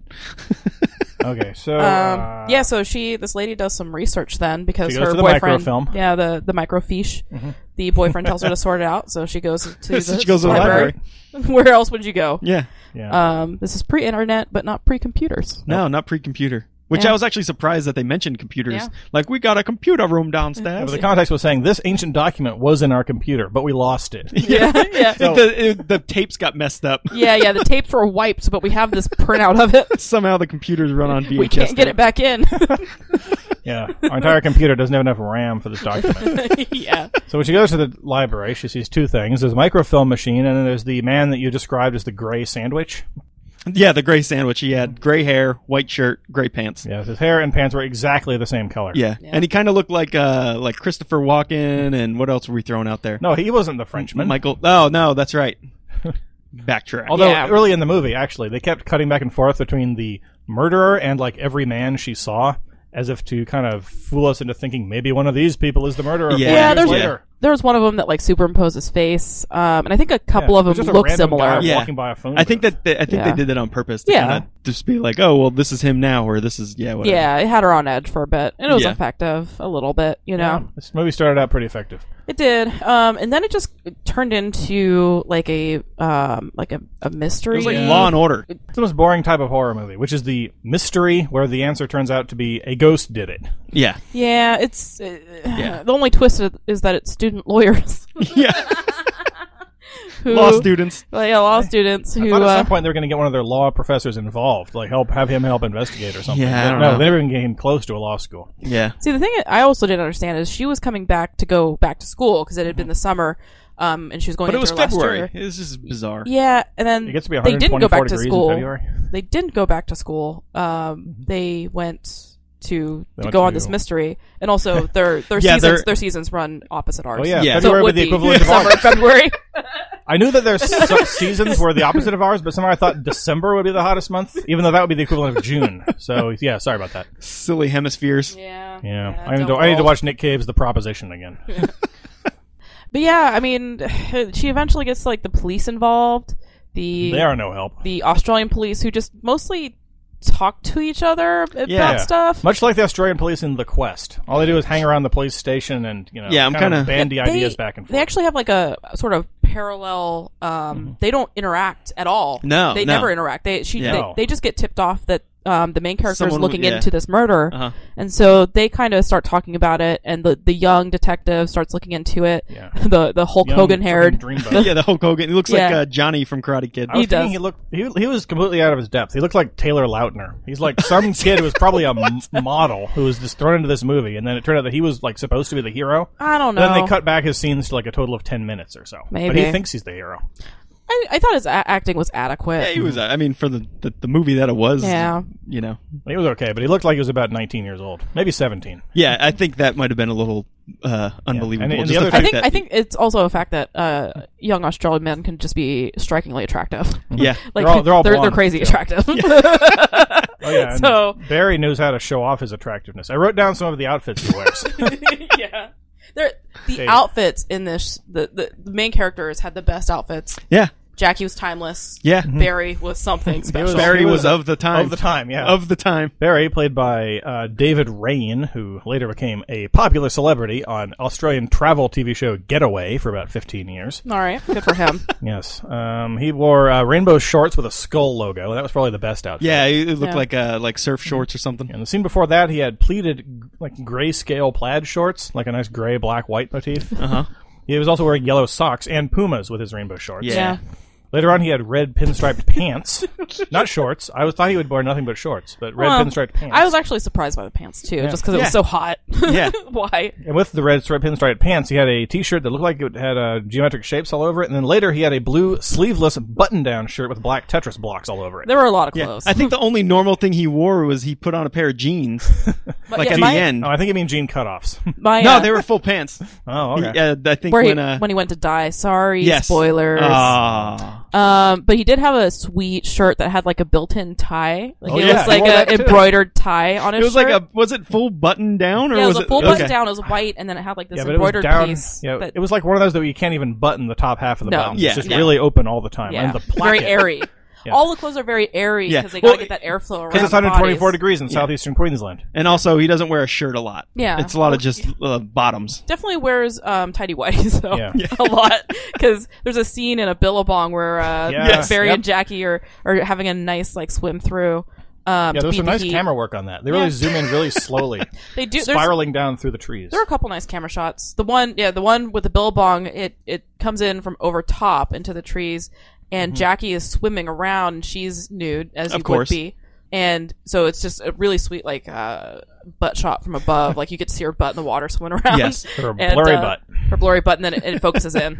[SPEAKER 1] Okay, so
[SPEAKER 5] Um,
[SPEAKER 1] uh,
[SPEAKER 5] yeah, so she, this lady does some research then because
[SPEAKER 1] She goes
[SPEAKER 5] her
[SPEAKER 1] to the
[SPEAKER 5] boyfriend,
[SPEAKER 1] microfilm.
[SPEAKER 5] yeah, the the microfiche, the boyfriend tells her to sort it out, so she goes to
[SPEAKER 4] So
[SPEAKER 5] the
[SPEAKER 4] she goes to the
[SPEAKER 5] library. Where else would you go?
[SPEAKER 4] Yeah,
[SPEAKER 1] yeah.
[SPEAKER 5] Um, this is pre-internet, but not pre-computers.
[SPEAKER 4] no, not pre-computer. Which
[SPEAKER 5] Yeah.
[SPEAKER 4] I was actually surprised that they mentioned computers.
[SPEAKER 5] Yeah.
[SPEAKER 4] Like, we got a computer room
[SPEAKER 1] Yeah,
[SPEAKER 4] downstairs.
[SPEAKER 1] but the context was saying this ancient document was in our computer, but we lost it.
[SPEAKER 5] Yeah, yeah,
[SPEAKER 1] So-
[SPEAKER 4] the, it- the tapes got messed up.
[SPEAKER 5] yeah, yeah. The tapes were wiped, but we have this printout of it.
[SPEAKER 4] Somehow the computers run on V H S.
[SPEAKER 5] We can't get it back in.
[SPEAKER 1] Yeah, our entire computer doesn't have enough RAM for this document.
[SPEAKER 5] yeah,
[SPEAKER 1] So when she goes to the library, she sees two things. There's a microfilm machine, and then there's the man that you described as the gray sandwich.
[SPEAKER 4] Yeah, the gray sandwich. He had gray hair, white shirt, gray pants.
[SPEAKER 1] Yeah, his hair and pants were exactly the same color.
[SPEAKER 4] Yeah,
[SPEAKER 5] Yeah.
[SPEAKER 4] and he kind of looked like uh like Christopher Walken, and what else were we throwing out there?
[SPEAKER 1] No, he wasn't the Frenchman.
[SPEAKER 4] Michael. Oh no, that's right. Backtrack.
[SPEAKER 1] Although
[SPEAKER 5] Yeah.
[SPEAKER 1] early in the movie, actually, they kept cutting back and forth between the murderer and like every man she saw, as if to kind of fool us into thinking maybe one of these people is the murderer.
[SPEAKER 4] Yeah.
[SPEAKER 1] four
[SPEAKER 5] yeah.
[SPEAKER 1] years
[SPEAKER 5] There's
[SPEAKER 1] later.
[SPEAKER 5] there's one of them that like superimposed his face, um, and I think a couple
[SPEAKER 1] Yeah,
[SPEAKER 5] of
[SPEAKER 1] it was
[SPEAKER 5] them
[SPEAKER 1] just a
[SPEAKER 5] look
[SPEAKER 1] random
[SPEAKER 5] similar.
[SPEAKER 1] guy
[SPEAKER 4] Yeah.
[SPEAKER 1] walking by a phone.
[SPEAKER 4] I think
[SPEAKER 1] booth.
[SPEAKER 4] that they, I think
[SPEAKER 5] Yeah.
[SPEAKER 4] they did that on purpose to
[SPEAKER 5] Yeah.
[SPEAKER 4] kind of just be like, oh well, this is him now, or this is yeah, whatever.
[SPEAKER 5] Yeah, it had her on edge for a bit, and it was
[SPEAKER 4] Yeah.
[SPEAKER 5] effective a little bit, you know.
[SPEAKER 1] Yeah, this movie started out pretty effective.
[SPEAKER 5] It did, um, and then it just turned into like a um, like a, a mystery.
[SPEAKER 4] It was like
[SPEAKER 1] Yeah.
[SPEAKER 4] Law and Order.
[SPEAKER 1] It's the most boring type of horror movie, which is the mystery where the answer turns out to be a ghost did it.
[SPEAKER 4] Yeah,
[SPEAKER 5] Yeah, it's uh,
[SPEAKER 4] Yeah.
[SPEAKER 5] the only twist is- is that it's student lawyers
[SPEAKER 4] yeah.
[SPEAKER 5] who
[SPEAKER 4] Law students.
[SPEAKER 5] well, yeah, law students
[SPEAKER 1] I
[SPEAKER 5] who
[SPEAKER 1] thought at
[SPEAKER 5] uh,
[SPEAKER 1] some point they were going to get one of their law professors involved, like help have him help investigate or something.
[SPEAKER 4] Yeah, I
[SPEAKER 1] But
[SPEAKER 4] don't
[SPEAKER 1] no,
[SPEAKER 4] know.
[SPEAKER 1] they never even came close to a law school.
[SPEAKER 4] Yeah,
[SPEAKER 5] see the thing I also didn't understand is she was coming back to go back to school because it had been the summer, um, and she was going.
[SPEAKER 4] but it
[SPEAKER 5] into
[SPEAKER 4] was
[SPEAKER 5] her last
[SPEAKER 4] February.
[SPEAKER 5] year.
[SPEAKER 4] It was just bizarre.
[SPEAKER 5] Yeah, and then
[SPEAKER 1] It gets to be
[SPEAKER 5] they didn't go back
[SPEAKER 1] one hundred twenty-four
[SPEAKER 5] to
[SPEAKER 1] degrees
[SPEAKER 5] school.
[SPEAKER 1] in February.
[SPEAKER 5] They didn't go back to school. Um, they went to,
[SPEAKER 1] They
[SPEAKER 5] to
[SPEAKER 1] went
[SPEAKER 5] go on
[SPEAKER 1] to-
[SPEAKER 5] this mystery, and also their their
[SPEAKER 4] Yeah,
[SPEAKER 5] seasons
[SPEAKER 4] they're-
[SPEAKER 5] their seasons run opposite ours.
[SPEAKER 1] Oh yeah,
[SPEAKER 4] Yeah.
[SPEAKER 5] So
[SPEAKER 1] February
[SPEAKER 5] it
[SPEAKER 1] would
[SPEAKER 5] would
[SPEAKER 1] be the
[SPEAKER 5] be
[SPEAKER 1] equivalent of
[SPEAKER 5] summer,
[SPEAKER 1] ours.
[SPEAKER 5] February.
[SPEAKER 1] I knew that their s- seasons were the opposite of ours, but somehow I thought December would be the hottest month, even though that would be the equivalent of June. So yeah, sorry about that.
[SPEAKER 4] Silly hemispheres.
[SPEAKER 5] Yeah,
[SPEAKER 1] Yeah, I need to
[SPEAKER 5] don't
[SPEAKER 1] I need to
[SPEAKER 5] roll.
[SPEAKER 1] watch Nick Cave's The Proposition again.
[SPEAKER 5] But yeah, I mean, she eventually gets like the police involved. The
[SPEAKER 1] They are no help.
[SPEAKER 5] the Australian police who just mostly talk to each other about
[SPEAKER 4] Yeah.
[SPEAKER 5] stuff.
[SPEAKER 1] Much like the Australian police in The Quest, all they do is hang around the police station and you know,
[SPEAKER 4] Yeah, I'm
[SPEAKER 1] kind
[SPEAKER 4] kinda-
[SPEAKER 1] of bandy
[SPEAKER 5] They-
[SPEAKER 1] ideas back and forth.
[SPEAKER 5] They actually have like a sort of parallel. Um, They don't interact at all.
[SPEAKER 4] No,
[SPEAKER 5] they
[SPEAKER 4] no.
[SPEAKER 5] never interact. They she
[SPEAKER 4] Yeah.
[SPEAKER 5] they,
[SPEAKER 1] No.
[SPEAKER 5] they just get tipped off that um, the main character
[SPEAKER 4] Someone
[SPEAKER 5] is looking
[SPEAKER 4] would- yeah.
[SPEAKER 5] into this murder,
[SPEAKER 4] Uh-huh.
[SPEAKER 5] and so they kind of start talking about it. And the the young detective starts looking into it.
[SPEAKER 1] Yeah.
[SPEAKER 5] The the Hulk
[SPEAKER 1] Young
[SPEAKER 5] Hogan haired.
[SPEAKER 1] fucking dreamboat.
[SPEAKER 4] Yeah, the Hulk Hogan. He looks like
[SPEAKER 5] Yeah.
[SPEAKER 4] uh, Johnny from Karate Kid.
[SPEAKER 1] I was
[SPEAKER 5] He
[SPEAKER 1] thinking
[SPEAKER 5] does.
[SPEAKER 1] he looked he, he was completely out of his depth. He looked like Taylor Lautner. He's like some kid who was probably a m- model who was just thrown into this movie, and then it turned out that he was like supposed to be the hero.
[SPEAKER 5] I don't know.
[SPEAKER 1] Then they cut back his scenes to like a total of ten minutes or so. But
[SPEAKER 5] Maybe.
[SPEAKER 1] he thinks he's the hero.
[SPEAKER 5] I, I thought his a- acting was adequate.
[SPEAKER 4] Yeah, he was. uh, I mean, for the, the the movie that it was.
[SPEAKER 5] Yeah.
[SPEAKER 4] You know.
[SPEAKER 1] He was okay, but he looked like he was about nineteen years old, maybe seventeen.
[SPEAKER 4] Yeah, I think that might have been a little uh, unbelievable.
[SPEAKER 1] And- and
[SPEAKER 4] Just
[SPEAKER 1] the
[SPEAKER 4] the
[SPEAKER 1] other
[SPEAKER 4] fact
[SPEAKER 5] I think
[SPEAKER 4] that
[SPEAKER 5] I think it's also a fact that uh, young Australian men can just be strikingly attractive.
[SPEAKER 4] yeah.
[SPEAKER 5] Like
[SPEAKER 1] They're all- they're all
[SPEAKER 5] they're,
[SPEAKER 1] blonde,
[SPEAKER 5] crazy
[SPEAKER 1] too.
[SPEAKER 5] attractive.
[SPEAKER 1] Oh yeah, and
[SPEAKER 5] So-
[SPEAKER 1] Barry knows how to show off his attractiveness. I wrote down some of the outfits he wears.
[SPEAKER 5] yeah. They're, the
[SPEAKER 1] Okay.
[SPEAKER 5] outfits in this, the, the, the main characters had the best outfits.
[SPEAKER 4] Yeah.
[SPEAKER 5] Jackie was timeless.
[SPEAKER 4] Yeah.
[SPEAKER 5] Barry was something special.
[SPEAKER 4] Barry
[SPEAKER 1] He
[SPEAKER 4] was,
[SPEAKER 1] was
[SPEAKER 4] of the time.
[SPEAKER 1] of the time, yeah.
[SPEAKER 4] Of the time.
[SPEAKER 1] Barry, played by uh, David Rain, who later became a popular celebrity on Australian travel T V show Getaway for about fifteen years.
[SPEAKER 5] All right, good for him.
[SPEAKER 1] Yes. Um, he wore uh, rainbow shorts with a skull logo. That was probably the best outfit.
[SPEAKER 4] Yeah, it it looked
[SPEAKER 5] Yeah.
[SPEAKER 4] like uh, like surf shorts or something.
[SPEAKER 1] And the scene before that, he had pleated, g- like, grayscale plaid shorts, like a nice gray, black, white motif.
[SPEAKER 4] Uh huh.
[SPEAKER 1] He was also wearing yellow socks and Pumas with his rainbow shorts.
[SPEAKER 4] Yeah.
[SPEAKER 5] Yeah.
[SPEAKER 1] Later on, he had red pinstriped pants, not shorts. I was thought he would wear nothing but shorts, but red
[SPEAKER 5] Well,
[SPEAKER 1] pinstriped pants.
[SPEAKER 5] I was actually surprised by the pants too,
[SPEAKER 1] Yeah.
[SPEAKER 5] just because it
[SPEAKER 4] Yeah.
[SPEAKER 5] was so hot.
[SPEAKER 4] Yeah.
[SPEAKER 5] Why?
[SPEAKER 1] And with the red striped pinstriped pants, he had a T-shirt that looked like it had uh, geometric shapes all over it, and then later he had a blue sleeveless button-down shirt with black Tetris blocks all over it.
[SPEAKER 5] There were a lot of
[SPEAKER 4] Yeah.
[SPEAKER 5] clothes.
[SPEAKER 4] I think the only normal thing he wore was he put on a pair of jeans,
[SPEAKER 5] But
[SPEAKER 4] like
[SPEAKER 5] yeah,
[SPEAKER 4] at
[SPEAKER 5] my,
[SPEAKER 4] the end.
[SPEAKER 1] Oh, I think you mean jean cutoffs.
[SPEAKER 5] My,
[SPEAKER 4] No,
[SPEAKER 5] uh,
[SPEAKER 4] they were full pants.
[SPEAKER 1] Oh, okay.
[SPEAKER 4] Yeah, I think
[SPEAKER 5] where he,
[SPEAKER 4] when uh,
[SPEAKER 5] when he went to die. Sorry,
[SPEAKER 4] yes.
[SPEAKER 5] spoilers.
[SPEAKER 4] Ah.
[SPEAKER 5] Um, but he did have a sweet shirt that had like a built-in tie. Like
[SPEAKER 1] Oh,
[SPEAKER 5] it
[SPEAKER 1] yeah,
[SPEAKER 5] was
[SPEAKER 1] he
[SPEAKER 5] like
[SPEAKER 1] wore that
[SPEAKER 5] an
[SPEAKER 1] too.
[SPEAKER 5] embroidered tie on his
[SPEAKER 4] It was
[SPEAKER 5] shirt.
[SPEAKER 4] like a was it full button down or
[SPEAKER 5] yeah, it was,
[SPEAKER 4] was
[SPEAKER 5] a full
[SPEAKER 4] it
[SPEAKER 5] button
[SPEAKER 4] okay.
[SPEAKER 5] down. It was white, and then it had like this
[SPEAKER 1] Yeah, but it was
[SPEAKER 5] embroidered
[SPEAKER 1] down.
[SPEAKER 5] piece.
[SPEAKER 1] Yeah,
[SPEAKER 5] that-
[SPEAKER 1] it was like one of those that you can't even button the top half of the
[SPEAKER 5] No.
[SPEAKER 1] button.
[SPEAKER 4] Yeah,
[SPEAKER 1] It's just
[SPEAKER 5] yeah.
[SPEAKER 1] really open all the time.
[SPEAKER 5] yeah,
[SPEAKER 1] And the
[SPEAKER 5] very
[SPEAKER 1] placket,
[SPEAKER 5] airy.
[SPEAKER 1] Yeah.
[SPEAKER 5] All the clothes are very airy
[SPEAKER 4] Yeah.
[SPEAKER 5] because they
[SPEAKER 4] Well,
[SPEAKER 5] gotta get that airflow around.
[SPEAKER 1] because it's
[SPEAKER 5] the
[SPEAKER 1] one hundred twenty-four
[SPEAKER 5] bodies.
[SPEAKER 1] degrees in southeastern Queensland.
[SPEAKER 4] And also, he doesn't wear a shirt a lot.
[SPEAKER 5] Yeah.
[SPEAKER 4] It's a lot of just uh, bottoms.
[SPEAKER 5] Definitely wears um, tidy whities though
[SPEAKER 1] Yeah.
[SPEAKER 5] a lot because there's a scene in a Billabong where uh,
[SPEAKER 1] Yes.
[SPEAKER 5] Barry
[SPEAKER 1] Yep.
[SPEAKER 5] and Jackie are, are having a nice like swim through. Um,
[SPEAKER 1] Yeah,
[SPEAKER 5] to
[SPEAKER 1] there was
[SPEAKER 5] beat
[SPEAKER 1] some
[SPEAKER 5] the
[SPEAKER 1] nice
[SPEAKER 5] heat.
[SPEAKER 1] camera work on that. They really
[SPEAKER 5] Yeah.
[SPEAKER 1] zoom in really slowly,
[SPEAKER 5] They do. There's,
[SPEAKER 1] spiraling down through the trees.
[SPEAKER 5] there are a couple nice camera shots. The one, yeah, the one with the Billabong, it it comes in from over top into the trees, and
[SPEAKER 1] Mm-hmm.
[SPEAKER 5] Jackie is swimming around, and she's nude as
[SPEAKER 4] Of
[SPEAKER 5] you
[SPEAKER 4] course.
[SPEAKER 5] would be, and so it's just a really sweet like uh, butt shot from above. Like you get to see her butt in the water swimming around.
[SPEAKER 4] Yes.
[SPEAKER 1] Her
[SPEAKER 5] And,
[SPEAKER 1] blurry
[SPEAKER 5] uh,
[SPEAKER 1] butt.
[SPEAKER 5] Her blurry butt, and then it, it focuses in.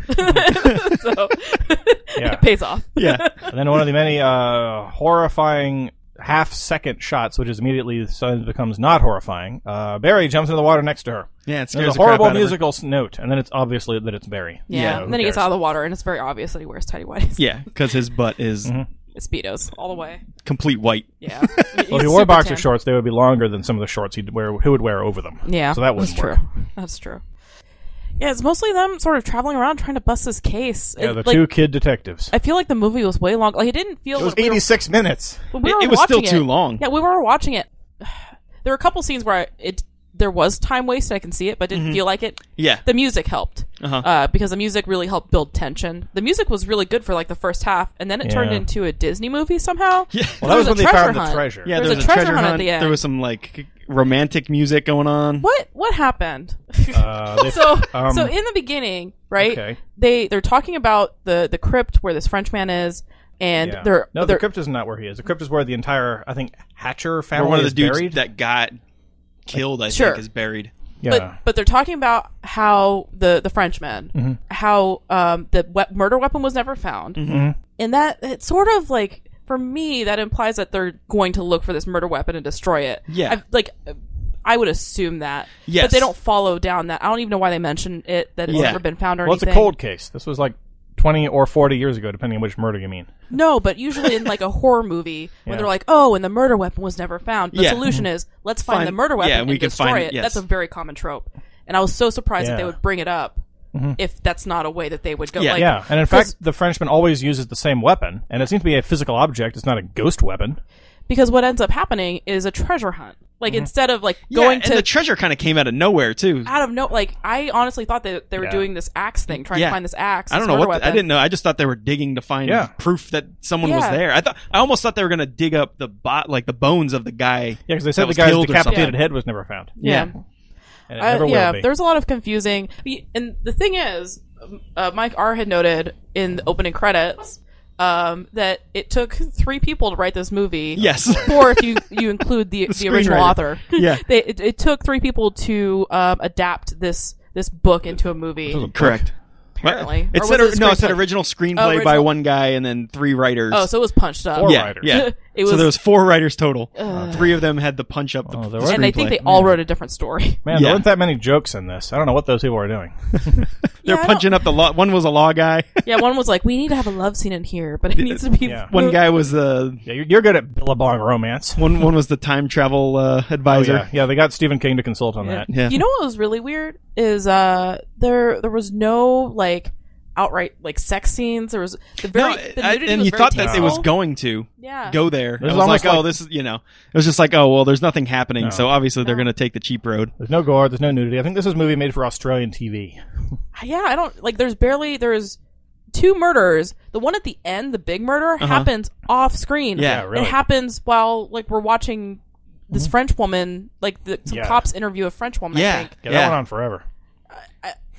[SPEAKER 5] So
[SPEAKER 1] Yeah.
[SPEAKER 5] it pays off.
[SPEAKER 4] Yeah.
[SPEAKER 1] And then one of the many uh, horrifying half-second shots, which is immediately suddenly becomes not horrifying. Uh, Barry jumps into the water next to her.
[SPEAKER 4] Yeah, it
[SPEAKER 1] There's
[SPEAKER 4] scares
[SPEAKER 1] a
[SPEAKER 4] the crap
[SPEAKER 1] horrible
[SPEAKER 4] out of her.
[SPEAKER 1] musical s- note, and then it's obviously that it's Barry.
[SPEAKER 5] Yeah.
[SPEAKER 4] Yeah,
[SPEAKER 1] who
[SPEAKER 5] and then he gets
[SPEAKER 1] cares?
[SPEAKER 5] out of the water, and it's very obvious that he wears tidy whities.
[SPEAKER 4] Yeah, because his butt is
[SPEAKER 5] Speedos all the way.
[SPEAKER 4] complete white.
[SPEAKER 5] Yeah.
[SPEAKER 1] Well, if
[SPEAKER 5] He's
[SPEAKER 1] he wore
[SPEAKER 5] super
[SPEAKER 1] boxer
[SPEAKER 5] tan.
[SPEAKER 1] shorts, they would be longer than some of the shorts he'd wear. Who would wear over them?
[SPEAKER 5] Yeah,
[SPEAKER 1] so that
[SPEAKER 5] that's
[SPEAKER 1] wouldn't
[SPEAKER 5] true.
[SPEAKER 1] work.
[SPEAKER 5] That's true. Yeah, it's mostly them sort of traveling around trying to bust this case.
[SPEAKER 1] Yeah,
[SPEAKER 5] It-
[SPEAKER 1] the
[SPEAKER 5] like,
[SPEAKER 1] two kid detectives.
[SPEAKER 5] I feel like the movie was way long. Like it didn't feel.
[SPEAKER 1] It was
[SPEAKER 5] like we were-
[SPEAKER 1] eighty-six minutes.
[SPEAKER 5] when we
[SPEAKER 4] It-
[SPEAKER 5] were
[SPEAKER 4] it was still
[SPEAKER 5] watching
[SPEAKER 4] too
[SPEAKER 5] it-
[SPEAKER 4] long.
[SPEAKER 5] Yeah, we were watching it. There were a couple scenes where it there was time wasted. I can see it, but it didn't feel like it.
[SPEAKER 4] Yeah.
[SPEAKER 5] The music helped
[SPEAKER 4] Uh-huh.
[SPEAKER 5] uh, because the music really helped build tension. The music was really good for like the first half, and then it turned
[SPEAKER 1] Yeah.
[SPEAKER 5] into a Disney movie somehow.
[SPEAKER 4] Yeah.
[SPEAKER 1] Well, that was
[SPEAKER 5] There
[SPEAKER 1] when they
[SPEAKER 5] a treasure
[SPEAKER 1] found the
[SPEAKER 5] hunt.
[SPEAKER 1] treasure.
[SPEAKER 4] Yeah,
[SPEAKER 5] There
[SPEAKER 4] there
[SPEAKER 5] was
[SPEAKER 4] was
[SPEAKER 5] a treasure hunt at the end.
[SPEAKER 4] There was some like romantic music going on.
[SPEAKER 5] What what happened?
[SPEAKER 1] Uh, they-
[SPEAKER 5] so
[SPEAKER 1] um,
[SPEAKER 5] so in the beginning, right?
[SPEAKER 1] okay.
[SPEAKER 5] They they're talking about the the crypt where this Frenchman is, and
[SPEAKER 1] yeah.
[SPEAKER 5] they're
[SPEAKER 1] no,
[SPEAKER 5] they're
[SPEAKER 1] the crypt is not where he is. The crypt is where the entire, I think, Hatcher
[SPEAKER 4] Or
[SPEAKER 1] family
[SPEAKER 4] one of the
[SPEAKER 1] is
[SPEAKER 4] dudes
[SPEAKER 1] buried.
[SPEAKER 4] that got killed, I
[SPEAKER 5] Sure.
[SPEAKER 4] think, is buried.
[SPEAKER 1] yeah.
[SPEAKER 5] but but they're talking about how the the Frenchman,
[SPEAKER 1] Mm-hmm.
[SPEAKER 5] how um the we- murder weapon was never found,
[SPEAKER 1] Mm-hmm.
[SPEAKER 5] and that it's sort of like for me that implies that they're going to look for this murder weapon and destroy it.
[SPEAKER 4] Yeah.
[SPEAKER 5] I've, like. I would assume that,
[SPEAKER 4] Yes.
[SPEAKER 5] but they don't follow down that. I don't even know why they mention it that it's
[SPEAKER 4] Yeah.
[SPEAKER 5] never been found or
[SPEAKER 1] well, it's
[SPEAKER 5] anything.
[SPEAKER 1] a cold case. This was like twenty or forty years ago, depending on which murder you mean.
[SPEAKER 5] No, but usually in like a horror movie, when
[SPEAKER 1] Yeah.
[SPEAKER 5] they're like, "Oh, and the murder weapon was never found," the
[SPEAKER 4] Yeah.
[SPEAKER 5] solution is let's find,
[SPEAKER 4] Find-
[SPEAKER 5] the murder weapon
[SPEAKER 4] yeah,
[SPEAKER 5] and
[SPEAKER 4] we can
[SPEAKER 5] destroy
[SPEAKER 4] find
[SPEAKER 5] it.
[SPEAKER 4] it, yes.
[SPEAKER 5] That's a very common trope, and I was so surprised that they
[SPEAKER 1] Yeah.
[SPEAKER 5] would bring it up if that's not a way that they would go.
[SPEAKER 4] Yeah.
[SPEAKER 5] like,
[SPEAKER 1] Yeah, and in
[SPEAKER 5] 'cause-
[SPEAKER 1] fact, the Frenchman always uses the same weapon, and it seems to be a physical object. It's not a ghost weapon.
[SPEAKER 5] because what ends up happening is a treasure hunt. Like
[SPEAKER 1] Mm-hmm.
[SPEAKER 5] instead of like
[SPEAKER 4] Yeah,
[SPEAKER 5] going
[SPEAKER 4] and
[SPEAKER 5] to
[SPEAKER 4] the treasure kind of came out of nowhere too.
[SPEAKER 5] out of no, like I honestly thought that they were
[SPEAKER 1] Yeah.
[SPEAKER 5] doing this axe thing, trying
[SPEAKER 4] Yeah.
[SPEAKER 5] to find this axe.
[SPEAKER 4] I don't
[SPEAKER 5] this
[SPEAKER 4] know
[SPEAKER 5] murder
[SPEAKER 4] what the- I
[SPEAKER 5] weapon.
[SPEAKER 4] didn't know. I just thought they were digging to find
[SPEAKER 1] Yeah.
[SPEAKER 4] proof that someone was
[SPEAKER 5] Yeah.
[SPEAKER 4] there. I thought I almost thought they were going to dig up the bot, like the bones of the guy.
[SPEAKER 1] Yeah, because they
[SPEAKER 4] that
[SPEAKER 1] said the
[SPEAKER 4] was
[SPEAKER 1] guy's
[SPEAKER 4] killed or
[SPEAKER 1] decapitated
[SPEAKER 4] something.
[SPEAKER 1] head was never found,
[SPEAKER 5] Yeah.
[SPEAKER 1] and it
[SPEAKER 5] Uh,
[SPEAKER 1] never
[SPEAKER 5] yeah,
[SPEAKER 1] will be.
[SPEAKER 5] there's a lot of confusing. And the thing is, um, uh, Mike R had noted in the opening credits um, that it took three people to write this movie.
[SPEAKER 4] Yes.
[SPEAKER 5] Four if you you include the the, original
[SPEAKER 4] screenwriter.
[SPEAKER 5] author.
[SPEAKER 4] Yeah.
[SPEAKER 5] they, it, it took three people to um, adapt this this book into a movie.
[SPEAKER 4] Correct.
[SPEAKER 5] Apparently,
[SPEAKER 4] It
[SPEAKER 5] Or
[SPEAKER 4] said
[SPEAKER 5] was it a
[SPEAKER 4] no. It said
[SPEAKER 5] screenplay?
[SPEAKER 4] original screenplay
[SPEAKER 5] Oh,
[SPEAKER 4] by
[SPEAKER 5] original-
[SPEAKER 4] one guy and then three writers.
[SPEAKER 5] Oh, so it was punched up.
[SPEAKER 1] Four
[SPEAKER 4] yeah,
[SPEAKER 1] writers.
[SPEAKER 4] yeah.
[SPEAKER 5] It was,
[SPEAKER 4] so there was four writers total. Three of them had to punch up the,
[SPEAKER 1] Oh,
[SPEAKER 4] the
[SPEAKER 1] there were-
[SPEAKER 4] screenplay.
[SPEAKER 5] and I think they all wrote a different story.
[SPEAKER 1] Man,
[SPEAKER 4] Yeah.
[SPEAKER 1] there weren't that many jokes in this. I don't know what those people were doing.
[SPEAKER 4] They're
[SPEAKER 5] Yeah, I
[SPEAKER 4] punching up the law. One was a law guy.
[SPEAKER 5] Yeah, one was like, "We need to have a love scene in here, but it needs to be."
[SPEAKER 1] Yeah.
[SPEAKER 4] One guy was uh,
[SPEAKER 1] Yeah, you're, you're good at Billabong romance.
[SPEAKER 4] one. One was the time travel uh,
[SPEAKER 1] Oh,
[SPEAKER 4] advisor.
[SPEAKER 1] yeah. yeah, they got Stephen King to consult on that.
[SPEAKER 4] Yeah.
[SPEAKER 5] You know what was really weird is uh there there was no like outright like sex scenes. There was the very
[SPEAKER 4] No,
[SPEAKER 5] the
[SPEAKER 4] I-
[SPEAKER 5] nudity
[SPEAKER 4] and
[SPEAKER 5] was
[SPEAKER 4] you
[SPEAKER 5] very
[SPEAKER 4] thought that it was
[SPEAKER 5] tasteful.
[SPEAKER 4] going to
[SPEAKER 5] Yeah.
[SPEAKER 4] go there.
[SPEAKER 1] This
[SPEAKER 4] It
[SPEAKER 1] is
[SPEAKER 4] was
[SPEAKER 1] almost
[SPEAKER 4] like, oh,
[SPEAKER 1] like-
[SPEAKER 4] this is you know. It was just like, oh, well, there's nothing happening,
[SPEAKER 1] No.
[SPEAKER 4] so obviously they're going to take the cheap road.
[SPEAKER 1] There's no gore. There's no nudity. I think this was a movie made for Australian T V.
[SPEAKER 5] Yeah, I don't like. There's barely there's two murders. The one at the end, the big murder, happens off screen.
[SPEAKER 4] Yeah,
[SPEAKER 1] really.
[SPEAKER 5] It happens while like we're watching this French woman, like the some
[SPEAKER 1] Yeah.
[SPEAKER 5] cops interview a French woman. I
[SPEAKER 4] Yeah.
[SPEAKER 5] think.
[SPEAKER 1] Yeah,
[SPEAKER 4] Yeah.
[SPEAKER 1] that went on forever.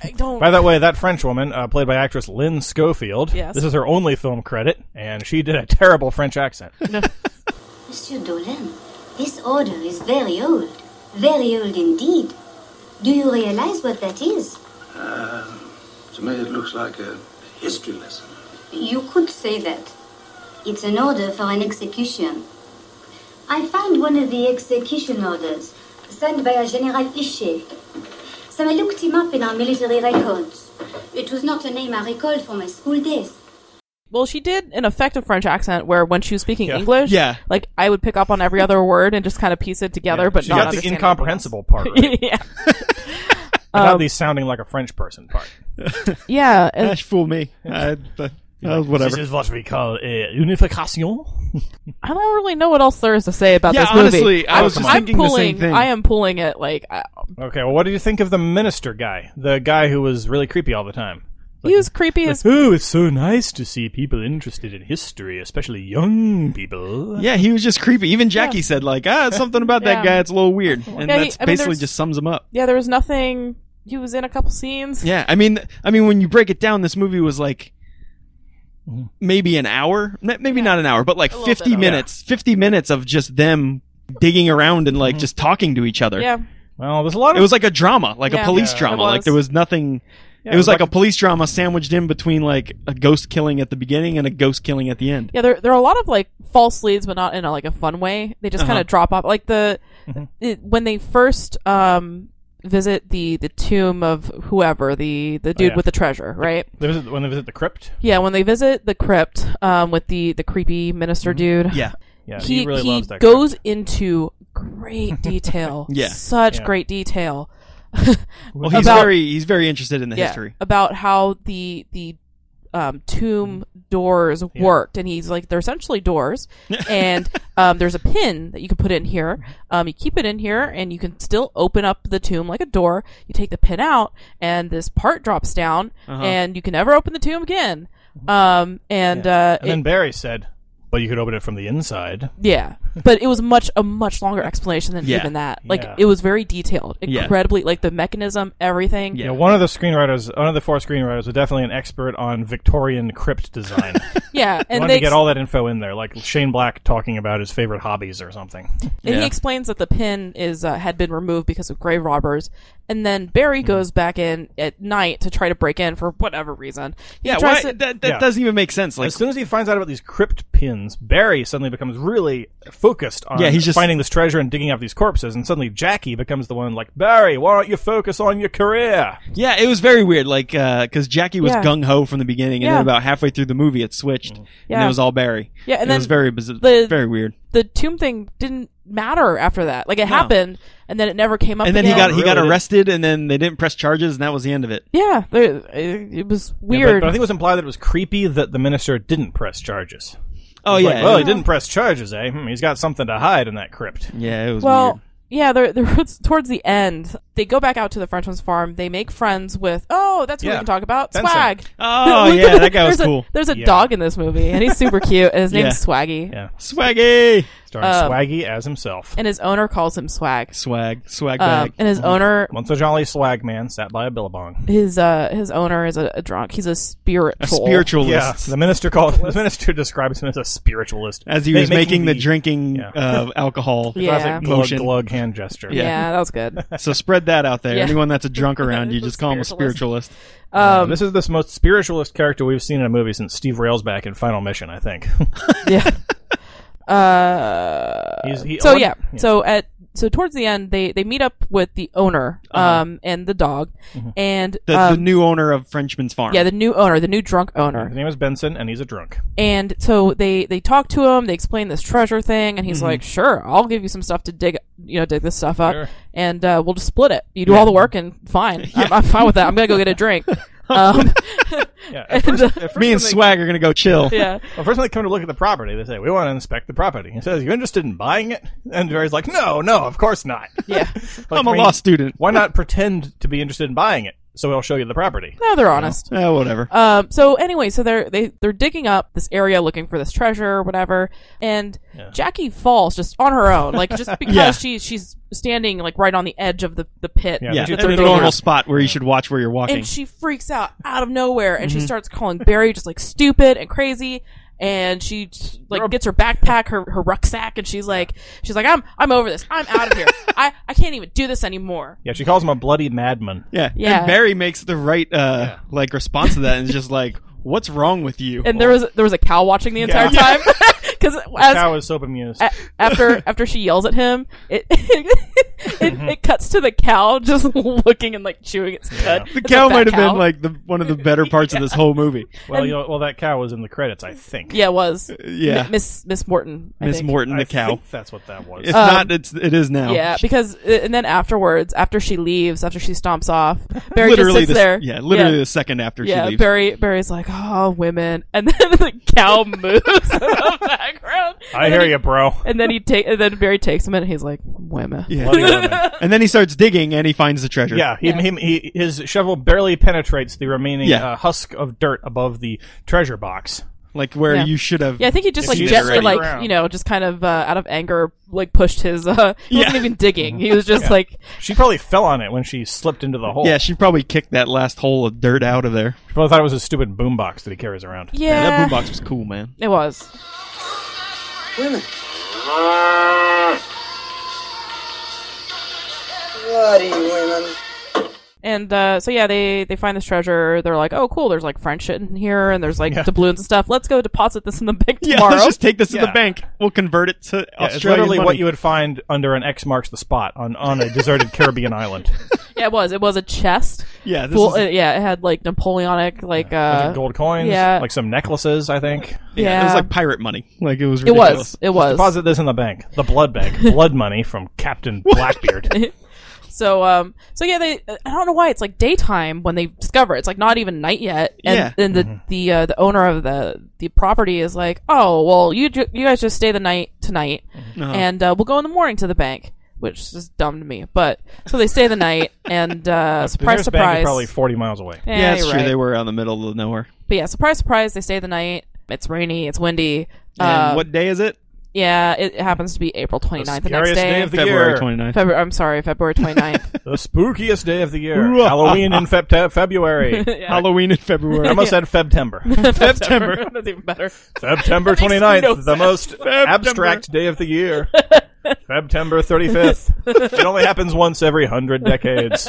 [SPEAKER 5] I don't.
[SPEAKER 1] By the way, that French woman, uh, played by actress Lynn Schofield,
[SPEAKER 5] Yes.
[SPEAKER 1] this is her only film credit, and she did a terrible French accent.
[SPEAKER 7] Monsieur Dolan, this order is very old. Very old indeed. Do you realize what that is?
[SPEAKER 2] Uh, to me, it looks like a history lesson.
[SPEAKER 7] You could say that. It's an order for an execution. I found one of the execution orders, signed by a General Huchet. So I looked him up in our military records. It was not a name I recalled from my school days.
[SPEAKER 5] Well, she did an effective French accent where when she was speaking
[SPEAKER 1] Yeah.
[SPEAKER 5] English,
[SPEAKER 4] Yeah.
[SPEAKER 5] like I would pick up on every other word and just kind of piece it together, but
[SPEAKER 1] she
[SPEAKER 5] not
[SPEAKER 1] got the
[SPEAKER 5] understand
[SPEAKER 1] incomprehensible part right.
[SPEAKER 5] anything else.
[SPEAKER 1] But
[SPEAKER 5] Um,
[SPEAKER 1] not the sounding like a French person part.
[SPEAKER 5] yeah, yeah. And
[SPEAKER 4] That fooled me. I, but, uh, whatever.
[SPEAKER 1] This is what we call a unification.
[SPEAKER 5] I don't really know what else there is to say about
[SPEAKER 4] Yeah,
[SPEAKER 5] this movie.
[SPEAKER 4] honestly, I
[SPEAKER 1] was
[SPEAKER 5] I'm,
[SPEAKER 1] just
[SPEAKER 5] I'm
[SPEAKER 4] thinking the
[SPEAKER 5] pulling,
[SPEAKER 4] same thing.
[SPEAKER 5] I am pulling it like I,
[SPEAKER 1] Okay, well, what did you think of the minister guy? The guy who was really creepy all the time?
[SPEAKER 5] he was creepy as
[SPEAKER 1] Oh, it's so nice to see people interested in history, especially young people.
[SPEAKER 4] Yeah, he was just creepy. Even Jackie said, like, ah, something about
[SPEAKER 5] Yeah.
[SPEAKER 4] that guy, it's a little weird. And
[SPEAKER 5] Yeah, he-
[SPEAKER 4] that's
[SPEAKER 5] I mean,
[SPEAKER 4] basically
[SPEAKER 5] there's-
[SPEAKER 4] just sums him up.
[SPEAKER 5] yeah. There was nothing. He was in a couple scenes.
[SPEAKER 4] Yeah, I mean, I mean, when you break it down, this movie was like maybe an hour, M- maybe not an hour, but like
[SPEAKER 5] little
[SPEAKER 4] fifty
[SPEAKER 5] bit of-
[SPEAKER 4] minutes, fifty minutes of just them digging around and like just talking to each other.
[SPEAKER 5] Yeah.
[SPEAKER 1] Well, there's a lot of...
[SPEAKER 4] It was like a drama, like
[SPEAKER 5] Yeah.
[SPEAKER 4] a police
[SPEAKER 5] Yeah,
[SPEAKER 4] drama.
[SPEAKER 5] it
[SPEAKER 4] Like
[SPEAKER 5] was.
[SPEAKER 4] there was nothing.
[SPEAKER 1] Yeah,
[SPEAKER 4] it was like a police drama sandwiched in between like a ghost killing at the beginning and a ghost killing at the end.
[SPEAKER 5] Yeah, there there are a lot of like false leads, but not in a, like a fun way. They just
[SPEAKER 4] Uh-huh.
[SPEAKER 5] kind of drop off. Like the it, when they first um visit the the tomb of whoever the the dude
[SPEAKER 1] yeah.
[SPEAKER 5] with the treasure, right?
[SPEAKER 1] They visit, when they visit the crypt?
[SPEAKER 5] Yeah, when they visit the crypt um with the the creepy minister dude.
[SPEAKER 4] Yeah.
[SPEAKER 1] Yeah, he,
[SPEAKER 5] he
[SPEAKER 1] really
[SPEAKER 5] he
[SPEAKER 1] loves that
[SPEAKER 5] goes
[SPEAKER 1] crypt.
[SPEAKER 5] into great detail.
[SPEAKER 4] Yeah.
[SPEAKER 5] such
[SPEAKER 1] Yeah.
[SPEAKER 5] great detail.
[SPEAKER 4] Well, he's
[SPEAKER 5] About-
[SPEAKER 4] very he's very interested in the
[SPEAKER 5] yeah,
[SPEAKER 4] history.
[SPEAKER 5] about how the the um, tomb doors worked, and he's like, they're essentially doors, and um, there's a pin that you can put in here. Um, you keep it in here, and you can still open up the tomb like a door. You take the pin out, and this part drops down,
[SPEAKER 4] Uh-huh.
[SPEAKER 5] and you can never open the tomb again. Um, and uh,
[SPEAKER 1] And then
[SPEAKER 5] it-
[SPEAKER 1] Barry said, but you could open it from the inside.
[SPEAKER 5] yeah, but it was much a much longer explanation than
[SPEAKER 4] Yeah.
[SPEAKER 5] even that. Like
[SPEAKER 1] Yeah.
[SPEAKER 5] it was very detailed,
[SPEAKER 4] Yeah.
[SPEAKER 5] incredibly like the mechanism, everything.
[SPEAKER 4] Yeah.
[SPEAKER 1] Yeah, one of the screenwriters, one of the four screenwriters, was definitely an expert on Victorian crypt design.
[SPEAKER 5] Yeah,
[SPEAKER 1] and
[SPEAKER 5] and
[SPEAKER 1] wanted
[SPEAKER 5] they
[SPEAKER 1] to get all that info in there, like Shane Black talking about his favorite hobbies or something.
[SPEAKER 5] And
[SPEAKER 4] Yeah.
[SPEAKER 5] he explains that the pin is uh, had been removed because of grave robbers, and then Barry goes back in at night to try to break in for whatever reason. He
[SPEAKER 4] Yeah,
[SPEAKER 5] tries
[SPEAKER 4] why,
[SPEAKER 5] to-
[SPEAKER 4] that that
[SPEAKER 1] Yeah.
[SPEAKER 4] doesn't even make sense. Like,
[SPEAKER 1] As soon as he finds out about these crypt pins, Barry suddenly becomes really focused on
[SPEAKER 4] Yeah, he's just-
[SPEAKER 1] finding this treasure and digging up these corpses, and suddenly Jackie becomes the one like, Barry, why don't you focus on your career?
[SPEAKER 4] yeah, it was very weird. Like, because Jackie was
[SPEAKER 5] Yeah.
[SPEAKER 4] gung ho from the beginning, and
[SPEAKER 5] Yeah.
[SPEAKER 4] then about halfway through the movie, it switched, and
[SPEAKER 5] Yeah.
[SPEAKER 4] it was all Barry.
[SPEAKER 5] Yeah, and
[SPEAKER 4] it
[SPEAKER 5] then
[SPEAKER 4] was very bizarre,
[SPEAKER 5] the-
[SPEAKER 4] very weird.
[SPEAKER 5] the tomb thing didn't matter after that. Like it happened, and then it never came up.
[SPEAKER 4] And then
[SPEAKER 5] again.
[SPEAKER 4] he got he got
[SPEAKER 1] Really?
[SPEAKER 4] arrested, and then they didn't press charges, and that was the end of it.
[SPEAKER 5] yeah, there, it, it was
[SPEAKER 1] Yeah, but-
[SPEAKER 5] weird.
[SPEAKER 1] but, I think it was implied that it was creepy that the minister didn't press charges.
[SPEAKER 4] Oh
[SPEAKER 1] It's
[SPEAKER 4] yeah,
[SPEAKER 1] like, well, he didn't press charges, eh? Hmm, he's got something to hide in that crypt.
[SPEAKER 4] yeah, it was
[SPEAKER 5] well,
[SPEAKER 4] weird.
[SPEAKER 5] yeah, there, there was towards the end. They go back out to the Frenchman's farm. They make friends with. Oh, that's what
[SPEAKER 1] Yeah.
[SPEAKER 5] we can talk about.
[SPEAKER 1] Benson.
[SPEAKER 5] Swag.
[SPEAKER 4] Oh yeah, that guy was
[SPEAKER 5] there's
[SPEAKER 4] cool.
[SPEAKER 5] A, there's a
[SPEAKER 1] Yeah.
[SPEAKER 5] dog in this movie, and he's super cute. And his name's
[SPEAKER 4] Yeah.
[SPEAKER 5] Swaggy.
[SPEAKER 1] Yeah,
[SPEAKER 4] Swaggy,
[SPEAKER 1] starring
[SPEAKER 5] Um,
[SPEAKER 1] Swaggy as himself.
[SPEAKER 5] And his owner calls him Swag.
[SPEAKER 4] swag, swag
[SPEAKER 5] Um,
[SPEAKER 4] bag.
[SPEAKER 5] and his owner,
[SPEAKER 1] Once a jolly swag man sat by a billabong.
[SPEAKER 5] his uh, his owner is a, a drunk. He's a spiritual.
[SPEAKER 4] A spiritualist.
[SPEAKER 1] Yeah, the minister called. The minister describes him as a spiritualist
[SPEAKER 4] As he
[SPEAKER 1] They-
[SPEAKER 4] was making the
[SPEAKER 1] the
[SPEAKER 4] drinking
[SPEAKER 1] Yeah.
[SPEAKER 4] uh, alcohol.
[SPEAKER 5] Yeah.
[SPEAKER 1] classic glug,
[SPEAKER 4] Motion.
[SPEAKER 1] glug hand gesture.
[SPEAKER 5] Yeah.
[SPEAKER 4] Yeah.
[SPEAKER 5] that was good.
[SPEAKER 4] So spread that out there.
[SPEAKER 5] Yeah.
[SPEAKER 4] Anyone that's a drunk around you,
[SPEAKER 5] The
[SPEAKER 4] just call him a
[SPEAKER 5] spiritualist.
[SPEAKER 4] spiritualist.
[SPEAKER 1] Uh,
[SPEAKER 5] Um,
[SPEAKER 1] this is the most spiritualist character we've seen in a movie since Steve Railsback in Final Mission, I think.
[SPEAKER 5] yeah. Uh,
[SPEAKER 1] He's- he-
[SPEAKER 5] so
[SPEAKER 1] one-
[SPEAKER 5] yeah.
[SPEAKER 1] yeah.
[SPEAKER 5] so at so towards the end, they they meet up with the owner, um, and the dog, and
[SPEAKER 4] The,
[SPEAKER 5] um,
[SPEAKER 4] the new owner of Frenchman's Farm.
[SPEAKER 5] yeah, the new owner, the new drunk owner.
[SPEAKER 1] His name is Benson, and he's a drunk.
[SPEAKER 5] And so they they talk to him. They explain this treasure thing, and he's like, "Sure, I'll give you some stuff to dig, you know, dig this stuff up,
[SPEAKER 1] Sure.
[SPEAKER 5] and uh, we'll just split it. You do all the work, and fine, I'm, I'm fine with that. I'm gonna go get a drink." um,
[SPEAKER 1] Yeah, at
[SPEAKER 5] And,
[SPEAKER 1] first,
[SPEAKER 5] uh,
[SPEAKER 1] at first
[SPEAKER 4] Me
[SPEAKER 1] when
[SPEAKER 4] and
[SPEAKER 1] they-
[SPEAKER 4] Swag are gonna go chill.
[SPEAKER 5] yeah,
[SPEAKER 1] Well, first when they come to look at the property, they say, we want to inspect the property. He says, you interested in buying it? And Barry's like, no, no, of course not.
[SPEAKER 5] yeah,
[SPEAKER 1] Like,
[SPEAKER 4] I'm a
[SPEAKER 1] I mean,
[SPEAKER 4] law student.
[SPEAKER 1] Why not pretend to be interested in buying it? so he'll show you the property.
[SPEAKER 5] No, they're honest.
[SPEAKER 4] Eh, whatever.
[SPEAKER 5] Um. So anyway, so they're they they're digging up this area looking for this treasure or whatever, and
[SPEAKER 1] Yeah.
[SPEAKER 5] Jackie falls just on her own, like just because
[SPEAKER 4] Yeah.
[SPEAKER 5] she she's standing like right on the edge of the the pit.
[SPEAKER 1] Yeah,
[SPEAKER 4] Yeah,
[SPEAKER 1] but you
[SPEAKER 4] in
[SPEAKER 1] threw
[SPEAKER 4] a
[SPEAKER 1] it over.
[SPEAKER 4] normal spot where you should watch where you're walking.
[SPEAKER 5] And she freaks out out of nowhere, and she
[SPEAKER 1] Mm-hmm.
[SPEAKER 5] starts calling Barry just like stupid and crazy. And she like
[SPEAKER 1] You're a-
[SPEAKER 5] gets her backpack, her her rucksack, and she's like, she's like, I'm I'm over this. I'm out of here. I I can't even do this anymore.
[SPEAKER 1] Yeah, she calls him a bloody madman.
[SPEAKER 4] yeah,
[SPEAKER 5] Yeah.
[SPEAKER 4] And Barry makes the right uh like response to that, and is just like, "What's wrong with you?"
[SPEAKER 5] And there was there was a cow watching the entire
[SPEAKER 1] Yeah.
[SPEAKER 5] time because as
[SPEAKER 1] Cow is so bemused.
[SPEAKER 5] a- after after she yells at him, it it, it cuts to the cow just looking and like chewing its cud.
[SPEAKER 4] the
[SPEAKER 5] It's a
[SPEAKER 4] cow
[SPEAKER 5] fat
[SPEAKER 4] might have
[SPEAKER 5] cow.
[SPEAKER 4] been like the one of the better parts of this whole movie.
[SPEAKER 1] well,
[SPEAKER 5] and-
[SPEAKER 1] you know, well, that cow was in the credits, I think.
[SPEAKER 5] Yeah, it was.
[SPEAKER 4] Yeah.
[SPEAKER 5] M- Miss Miss Morton. I
[SPEAKER 4] Miss
[SPEAKER 5] think.
[SPEAKER 4] Morton,
[SPEAKER 1] I
[SPEAKER 4] the cow.
[SPEAKER 1] think that's what that was.
[SPEAKER 4] If
[SPEAKER 5] Um,
[SPEAKER 4] not, it's it is now.
[SPEAKER 5] Yeah, because uh, and then afterwards, after she leaves, after she stomps off, Barry
[SPEAKER 4] literally
[SPEAKER 5] just sits
[SPEAKER 4] the,
[SPEAKER 5] there.
[SPEAKER 4] Yeah, literally
[SPEAKER 5] yeah,
[SPEAKER 4] the second after
[SPEAKER 5] yeah,
[SPEAKER 4] she leaves.
[SPEAKER 5] Barry Barry's like, oh, women, and then the cow moves in the background.
[SPEAKER 1] I
[SPEAKER 5] And
[SPEAKER 1] hear
[SPEAKER 5] then he-
[SPEAKER 1] you, bro.
[SPEAKER 5] And then he take, and then Barry takes him and he's like, women.
[SPEAKER 4] Yeah.
[SPEAKER 1] Bloody women.
[SPEAKER 4] And then he starts digging, and he finds the treasure.
[SPEAKER 1] Yeah, he, he, he, his shovel barely penetrates the remaining
[SPEAKER 4] Yeah.
[SPEAKER 1] uh, husk of dirt above the treasure box.
[SPEAKER 4] like where
[SPEAKER 5] Yeah.
[SPEAKER 4] you should have.
[SPEAKER 5] Yeah, I think he just
[SPEAKER 1] If
[SPEAKER 5] like
[SPEAKER 1] she's
[SPEAKER 5] gently,
[SPEAKER 1] already
[SPEAKER 5] like
[SPEAKER 1] around.
[SPEAKER 5] you know, just kind of uh, out of anger, like pushed his. Uh, he wasn't
[SPEAKER 4] Yeah.
[SPEAKER 5] even digging. He was just
[SPEAKER 1] Yeah.
[SPEAKER 5] like,
[SPEAKER 1] She probably fell on it when she slipped into the hole.
[SPEAKER 4] Yeah, she probably kicked that last hole of dirt out of there.
[SPEAKER 1] She probably thought it was a stupid boombox that he carries around.
[SPEAKER 4] Yeah,
[SPEAKER 5] yeah,
[SPEAKER 4] that boombox was cool, man.
[SPEAKER 5] it was.
[SPEAKER 2] Women. Bloody women.
[SPEAKER 5] And uh, so yeah, they they find this treasure. They're like, oh, cool. There's like French shit in here, and there's like
[SPEAKER 1] Yeah.
[SPEAKER 5] doubloons and stuff. Let's go deposit this in the bank
[SPEAKER 4] Yeah,
[SPEAKER 5] tomorrow.
[SPEAKER 4] let's just take this to
[SPEAKER 1] Yeah.
[SPEAKER 4] the bank. We'll convert it to
[SPEAKER 1] Yeah, it's
[SPEAKER 4] Australian
[SPEAKER 1] literally
[SPEAKER 4] money.
[SPEAKER 1] what you would find under an X marks the spot on, on a deserted Caribbean island.
[SPEAKER 5] Yeah, it was. It was a chest.
[SPEAKER 4] Yeah, this
[SPEAKER 5] Full,
[SPEAKER 4] is,
[SPEAKER 5] uh, yeah, it had like Napoleonic, like
[SPEAKER 1] Bunch
[SPEAKER 5] uh,
[SPEAKER 1] of gold coins,
[SPEAKER 5] yeah.
[SPEAKER 1] like some necklaces, I think.
[SPEAKER 5] yeah,
[SPEAKER 4] it was like pirate money. Like it was
[SPEAKER 5] it
[SPEAKER 4] ridiculous.
[SPEAKER 5] was. It was.
[SPEAKER 1] Deposit this in the bank. The blood bank. Blood money from Captain Blackbeard.
[SPEAKER 5] So, um, so yeah, they. I don't know why it's like daytime when they discover it. It's like not even night yet, and
[SPEAKER 4] Yeah.
[SPEAKER 5] then the the uh, the owner of the the property is like, oh, well, you ju- you guys just stay the night tonight,
[SPEAKER 4] Uh-huh.
[SPEAKER 5] and uh, we'll go in the morning to the bank, which is dumb to me. But so they stay the night, and uh,
[SPEAKER 1] The
[SPEAKER 5] surprise,
[SPEAKER 1] nearest bank is
[SPEAKER 5] surprise,
[SPEAKER 1] probably forty miles away.
[SPEAKER 5] Eh,
[SPEAKER 4] Yeah, it's
[SPEAKER 5] you're
[SPEAKER 4] true.
[SPEAKER 5] right.
[SPEAKER 4] They were out in the middle of nowhere.
[SPEAKER 5] But yeah, surprise, surprise, they stay the night. It's rainy, it's windy.
[SPEAKER 4] And
[SPEAKER 5] Uh,
[SPEAKER 4] what day is it?
[SPEAKER 5] Yeah, it happens to be April twenty-ninth, the, next
[SPEAKER 1] scariest
[SPEAKER 5] day.
[SPEAKER 1] day of the
[SPEAKER 4] February
[SPEAKER 1] year.
[SPEAKER 4] twenty-ninth.
[SPEAKER 5] February, I'm sorry, February twenty-ninth.
[SPEAKER 1] The spookiest day of the year.
[SPEAKER 4] Ooh.
[SPEAKER 1] Halloween in Feb- February.
[SPEAKER 5] Yeah.
[SPEAKER 4] Halloween in February.
[SPEAKER 1] I almost said Febtember.
[SPEAKER 5] September. That's even better.
[SPEAKER 1] September
[SPEAKER 5] makes
[SPEAKER 1] twenty-ninth,
[SPEAKER 5] no
[SPEAKER 1] the
[SPEAKER 5] sense.
[SPEAKER 1] most abstract day of the year. September thirty-fifth. It only happens once every hundred decades.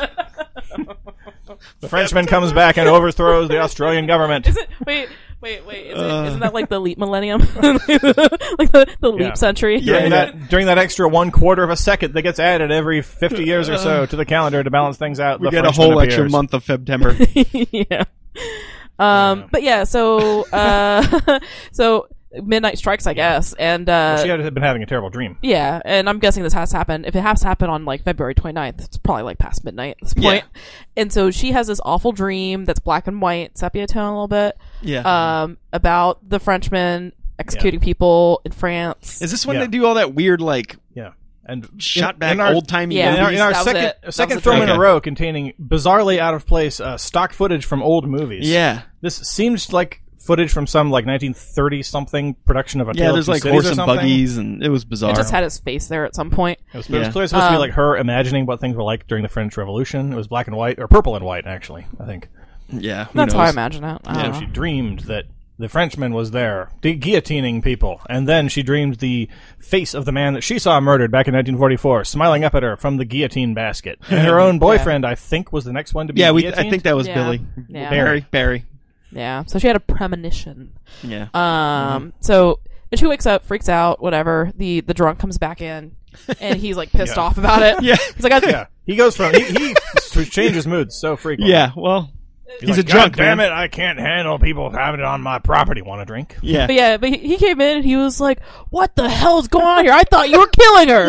[SPEAKER 1] The Frenchman comes back and overthrows the Australian government.
[SPEAKER 5] Is it? Wait, wait, wait. Is
[SPEAKER 4] Uh.
[SPEAKER 5] it, isn't that like the leap millennium? like the, the leap
[SPEAKER 1] Yeah.
[SPEAKER 5] century?
[SPEAKER 1] During
[SPEAKER 4] Yeah,
[SPEAKER 1] that during that extra one quarter of a second that gets added every fifty years or so to the calendar to balance things out,
[SPEAKER 4] we
[SPEAKER 1] the
[SPEAKER 4] get a
[SPEAKER 1] Frenchman
[SPEAKER 4] whole extra
[SPEAKER 1] appears.
[SPEAKER 4] month of September.
[SPEAKER 5] yeah. Um, but yeah, so, uh, so midnight strikes, I guess. And, uh,
[SPEAKER 1] She had been having a terrible dream.
[SPEAKER 5] yeah, and I'm guessing this has happened. If it has to happen on like February twenty-ninth, it's probably like past midnight at this point. And so she has this awful dream that's black and white, sepia tone a little bit,
[SPEAKER 4] Yeah.
[SPEAKER 5] um, about the Frenchman executing people in France.
[SPEAKER 4] is this when
[SPEAKER 1] yeah.
[SPEAKER 4] they do all that weird, like,
[SPEAKER 1] Yeah. And
[SPEAKER 4] shot
[SPEAKER 1] in-
[SPEAKER 4] back
[SPEAKER 1] in our-
[SPEAKER 4] old timey
[SPEAKER 5] Yeah.
[SPEAKER 1] In our, in our
[SPEAKER 5] That was
[SPEAKER 1] second,
[SPEAKER 5] it. That
[SPEAKER 1] second
[SPEAKER 5] was the
[SPEAKER 1] film in
[SPEAKER 4] dream.
[SPEAKER 1] a row containing bizarrely out of place uh, stock footage from old movies.
[SPEAKER 4] Yeah.
[SPEAKER 1] This seems like footage from some like nineteen thirty something production of a
[SPEAKER 4] Yeah,
[SPEAKER 1] Tale of
[SPEAKER 4] there's
[SPEAKER 1] Two
[SPEAKER 4] like
[SPEAKER 1] Cities
[SPEAKER 4] horse
[SPEAKER 1] or
[SPEAKER 4] and
[SPEAKER 1] something.
[SPEAKER 4] buggies, and it was bizarre.
[SPEAKER 5] It just had his face there at some point.
[SPEAKER 1] It was, it was
[SPEAKER 4] Yeah.
[SPEAKER 1] clearly supposed to be
[SPEAKER 5] Um,
[SPEAKER 1] like her imagining what things were like during the French Revolution. It was black and white, or purple and white, actually, I think.
[SPEAKER 4] yeah, who
[SPEAKER 5] That's how I
[SPEAKER 4] knows?
[SPEAKER 5] imagine it. I
[SPEAKER 1] So
[SPEAKER 5] don't know.
[SPEAKER 1] she dreamed that the Frenchman was there, de- guillotining people, and then she dreamed the face of the man that she saw murdered back in nineteen forty-four, smiling up at her from the guillotine basket. And her own boyfriend, I think, was the next one to be
[SPEAKER 4] Yeah, we.
[SPEAKER 1] guillotined.
[SPEAKER 4] I think that was
[SPEAKER 5] Yeah.
[SPEAKER 4] Billy.
[SPEAKER 5] Yeah.
[SPEAKER 4] Barry. Barry.
[SPEAKER 5] Yeah. So she had a premonition.
[SPEAKER 4] Yeah.
[SPEAKER 5] Um. So and she wakes up, freaks out, whatever. The the drunk comes back in, and he's like pissed
[SPEAKER 1] Yeah.
[SPEAKER 5] off about it.
[SPEAKER 4] Yeah.
[SPEAKER 5] He's like, I,
[SPEAKER 1] Yeah, he goes from he, he s- changes moods so frequently.
[SPEAKER 4] Yeah. Well, he's,
[SPEAKER 1] like,
[SPEAKER 4] a drunk
[SPEAKER 1] God damn
[SPEAKER 4] man.
[SPEAKER 1] it! I can't handle people having it on my property. Want a drink?
[SPEAKER 4] Yeah.
[SPEAKER 5] But yeah, but he, he came in and he was like, "What the hell's going on here? I thought you were killing her,"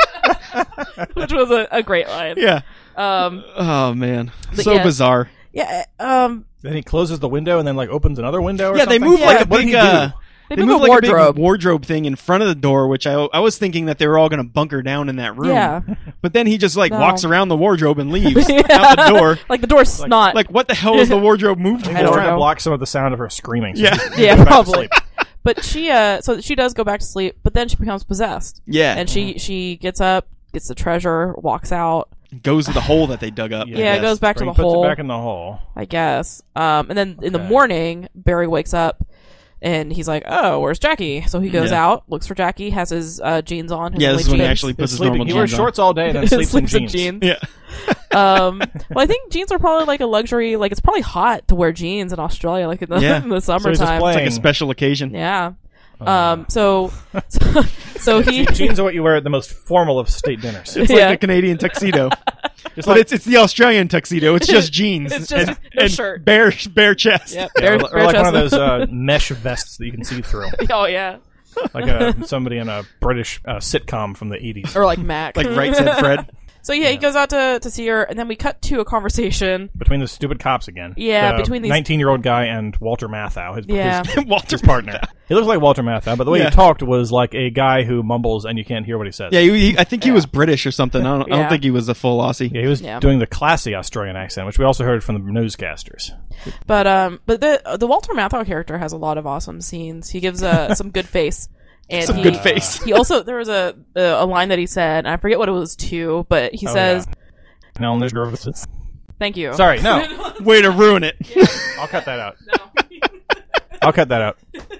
[SPEAKER 5] which was a, a great line.
[SPEAKER 4] Yeah.
[SPEAKER 5] Um.
[SPEAKER 4] Oh man,
[SPEAKER 5] But
[SPEAKER 4] so
[SPEAKER 5] yeah.
[SPEAKER 4] bizarre.
[SPEAKER 5] Yeah. Um.
[SPEAKER 1] Then he closes the window and then like opens another window. Or
[SPEAKER 4] Yeah, they
[SPEAKER 1] something?
[SPEAKER 4] move like
[SPEAKER 5] Yeah.
[SPEAKER 4] a
[SPEAKER 1] What did
[SPEAKER 4] big.
[SPEAKER 1] he do?
[SPEAKER 4] Uh,
[SPEAKER 5] They
[SPEAKER 4] They
[SPEAKER 5] move
[SPEAKER 4] moved
[SPEAKER 5] a
[SPEAKER 4] like a
[SPEAKER 5] wardrobe.
[SPEAKER 4] big wardrobe thing in front of the door, which I I was thinking that they were all going to bunker down in that room.
[SPEAKER 5] Yeah.
[SPEAKER 4] But then he just like
[SPEAKER 5] No.
[SPEAKER 4] walks around the wardrobe and leaves
[SPEAKER 5] Yeah.
[SPEAKER 4] out the door.
[SPEAKER 5] Like the door's not.
[SPEAKER 4] Like, what the hell is the wardrobe moved
[SPEAKER 1] I
[SPEAKER 4] for?
[SPEAKER 1] think they're
[SPEAKER 5] don't
[SPEAKER 1] trying to
[SPEAKER 5] know.
[SPEAKER 1] block some of the sound of her screaming. So
[SPEAKER 4] Yeah.
[SPEAKER 1] she can
[SPEAKER 5] yeah,
[SPEAKER 1] go back to
[SPEAKER 5] probably.
[SPEAKER 1] sleep.
[SPEAKER 5] But she, uh, so she does go back to sleep, but then she becomes possessed.
[SPEAKER 4] Yeah.
[SPEAKER 5] And she she gets up, gets the treasure, walks out.
[SPEAKER 4] Goes to the hole that they dug up. I
[SPEAKER 5] Yeah, it
[SPEAKER 4] guess.
[SPEAKER 5] goes back
[SPEAKER 1] Or
[SPEAKER 5] to
[SPEAKER 1] he
[SPEAKER 5] the
[SPEAKER 1] puts
[SPEAKER 5] hole.
[SPEAKER 1] it back in the hole.
[SPEAKER 5] I guess. Um, and then in the
[SPEAKER 1] Okay.
[SPEAKER 5] morning, Barry wakes up and he's like, "Oh, where's Jackie?" So he goes
[SPEAKER 4] Yeah.
[SPEAKER 5] out, looks for Jackie, has his uh, jeans on. His
[SPEAKER 4] Yeah, this is
[SPEAKER 5] only
[SPEAKER 4] when he
[SPEAKER 5] jeans.
[SPEAKER 4] actually puts
[SPEAKER 1] He's
[SPEAKER 4] his
[SPEAKER 1] sleeping.
[SPEAKER 4] normal
[SPEAKER 1] He
[SPEAKER 4] jeans
[SPEAKER 1] wears
[SPEAKER 4] on.
[SPEAKER 1] shorts all day and then sleeps,
[SPEAKER 5] Sleeps
[SPEAKER 1] in
[SPEAKER 5] in
[SPEAKER 1] jeans.
[SPEAKER 5] jeans.
[SPEAKER 4] Yeah.
[SPEAKER 5] Um, well, I think jeans are probably like a luxury. Like it's probably hot to wear jeans in Australia, like in the,
[SPEAKER 4] Yeah.
[SPEAKER 5] in the
[SPEAKER 1] So he's
[SPEAKER 5] summertime.
[SPEAKER 1] displaying-
[SPEAKER 4] It's like a special occasion.
[SPEAKER 5] Yeah. Um. So, so, so he.
[SPEAKER 1] Jeans are what you wear at the most formal of state dinners.
[SPEAKER 4] It's
[SPEAKER 5] Yeah.
[SPEAKER 4] like a Canadian tuxedo.
[SPEAKER 1] Just
[SPEAKER 4] But
[SPEAKER 1] like,
[SPEAKER 4] it's it's the Australian tuxedo. It's just jeans.
[SPEAKER 5] It's just
[SPEAKER 4] and,
[SPEAKER 5] no
[SPEAKER 4] and
[SPEAKER 5] shirt.
[SPEAKER 4] bare bare chest.
[SPEAKER 5] Yep.
[SPEAKER 1] yeah,
[SPEAKER 5] Bare-
[SPEAKER 1] or, or
[SPEAKER 5] bare
[SPEAKER 1] like one of
[SPEAKER 5] chest.
[SPEAKER 1] those uh, mesh vests that you can see through,
[SPEAKER 5] Oh yeah.
[SPEAKER 1] like a, somebody in a British uh, sitcom from the eighties.
[SPEAKER 5] Or like Mac.
[SPEAKER 4] Like Right Said Fred.
[SPEAKER 5] So yeah, he goes out to to see her, and then we cut to a conversation.
[SPEAKER 1] Between the stupid cops again.
[SPEAKER 5] Yeah,
[SPEAKER 1] The
[SPEAKER 5] between these-
[SPEAKER 1] nineteen-year-old guy and Walter Matthau, his,
[SPEAKER 5] Yeah.
[SPEAKER 1] his,
[SPEAKER 4] Walter
[SPEAKER 1] his partner. He looks like Walter Matthau, but the way
[SPEAKER 4] Yeah.
[SPEAKER 1] he talked was like a guy who mumbles and you can't hear what he says.
[SPEAKER 4] Yeah, he, he, I think he was British or something. I don't, I don't
[SPEAKER 5] Yeah.
[SPEAKER 4] think he was a full Aussie.
[SPEAKER 1] Yeah, he was
[SPEAKER 5] Yeah.
[SPEAKER 1] doing the classy Australian accent, which we also heard from the newscasters.
[SPEAKER 5] But um, but the the Walter Matthau character has a lot of awesome scenes. He gives uh, some good face. And
[SPEAKER 4] Some
[SPEAKER 5] he,
[SPEAKER 4] good face.
[SPEAKER 5] He also there was a a line that he said, and I forget what it was to, but he
[SPEAKER 1] Oh,
[SPEAKER 5] says,
[SPEAKER 1] yeah. Now there's nervous.
[SPEAKER 5] "Thank you."
[SPEAKER 1] Sorry, no.
[SPEAKER 4] Way to ruin it.
[SPEAKER 1] I'll cut that out. I'll cut that out.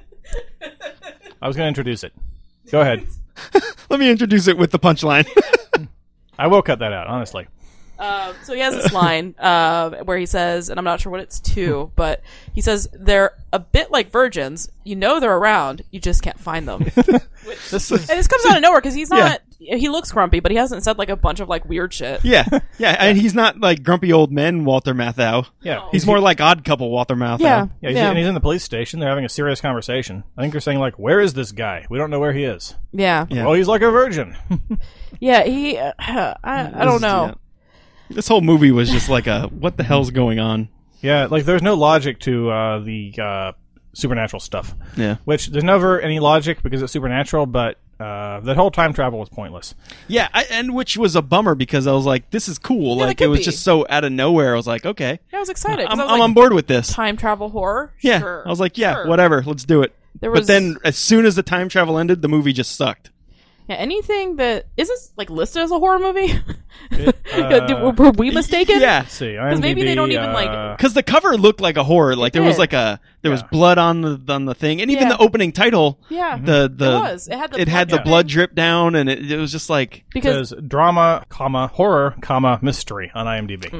[SPEAKER 1] I was going to introduce it. Go ahead.
[SPEAKER 4] Let me introduce it with the punchline.
[SPEAKER 1] I will cut that out, honestly.
[SPEAKER 5] Um, so he has this line uh, where he says, and I'm not sure what it's to, but he says they're a bit like virgins. You know they're around, you just can't find them.
[SPEAKER 1] This is
[SPEAKER 5] And this comes out of nowhere because he's not. He looks grumpy, but he hasn't said like a bunch of like weird shit.
[SPEAKER 4] yeah, yeah, and he's not like grumpy old men Walter Matthau.
[SPEAKER 1] yeah.
[SPEAKER 4] He's more like Odd Couple Walter Matthau.
[SPEAKER 5] Yeah,
[SPEAKER 1] Yeah, he's,
[SPEAKER 5] yeah,
[SPEAKER 1] and he's in the police station. They're having a serious conversation. I think they're saying like, "Where is this guy? We don't know where he is."
[SPEAKER 5] yeah,
[SPEAKER 4] Yeah.
[SPEAKER 1] Well, he's like a virgin.
[SPEAKER 5] yeah. He, uh, I, I don't know.
[SPEAKER 4] Yeah. This whole movie was just like a what the hell's going on?
[SPEAKER 1] Yeah, like there's no logic to uh, the uh, supernatural stuff.
[SPEAKER 4] Yeah.
[SPEAKER 1] Which there's never any logic because it's supernatural, but uh, that whole time travel was pointless.
[SPEAKER 4] Yeah, I, and which was a bummer because I was like, this is cool.
[SPEAKER 5] Yeah, it
[SPEAKER 4] like
[SPEAKER 5] could
[SPEAKER 4] it was
[SPEAKER 5] be.
[SPEAKER 4] just so out of nowhere. I was like, okay,
[SPEAKER 5] Yeah, I was excited. 'cause
[SPEAKER 4] I'm,
[SPEAKER 5] I was
[SPEAKER 4] I'm
[SPEAKER 5] like,
[SPEAKER 4] on board with this.
[SPEAKER 5] Time travel horror.
[SPEAKER 4] Yeah,
[SPEAKER 5] Sure,
[SPEAKER 4] I was like, yeah,
[SPEAKER 5] sure.
[SPEAKER 4] whatever, let's do it.
[SPEAKER 5] There
[SPEAKER 4] But
[SPEAKER 5] was-
[SPEAKER 4] then, as soon as the time travel ended, the movie just sucked.
[SPEAKER 5] Yeah, anything that is this like listed as a horror movie?
[SPEAKER 1] uh,
[SPEAKER 5] Did- were we mistaken?
[SPEAKER 4] Yeah,
[SPEAKER 1] Let's see.
[SPEAKER 5] Because maybe they
[SPEAKER 1] IMDb,
[SPEAKER 5] don't even,
[SPEAKER 1] uh,
[SPEAKER 5] like-
[SPEAKER 4] because the cover looked like a horror. Like there was
[SPEAKER 5] did.
[SPEAKER 4] like a there was
[SPEAKER 1] Yeah.
[SPEAKER 4] blood on the on the thing, and even
[SPEAKER 5] Yeah.
[SPEAKER 4] the opening title.
[SPEAKER 5] Yeah.
[SPEAKER 4] The the
[SPEAKER 5] It was. It had the
[SPEAKER 4] it had
[SPEAKER 5] blood
[SPEAKER 4] the
[SPEAKER 5] drip.
[SPEAKER 4] blood drip down, and it, it was just like
[SPEAKER 5] because
[SPEAKER 1] says drama, comma horror, comma mystery on IMDb.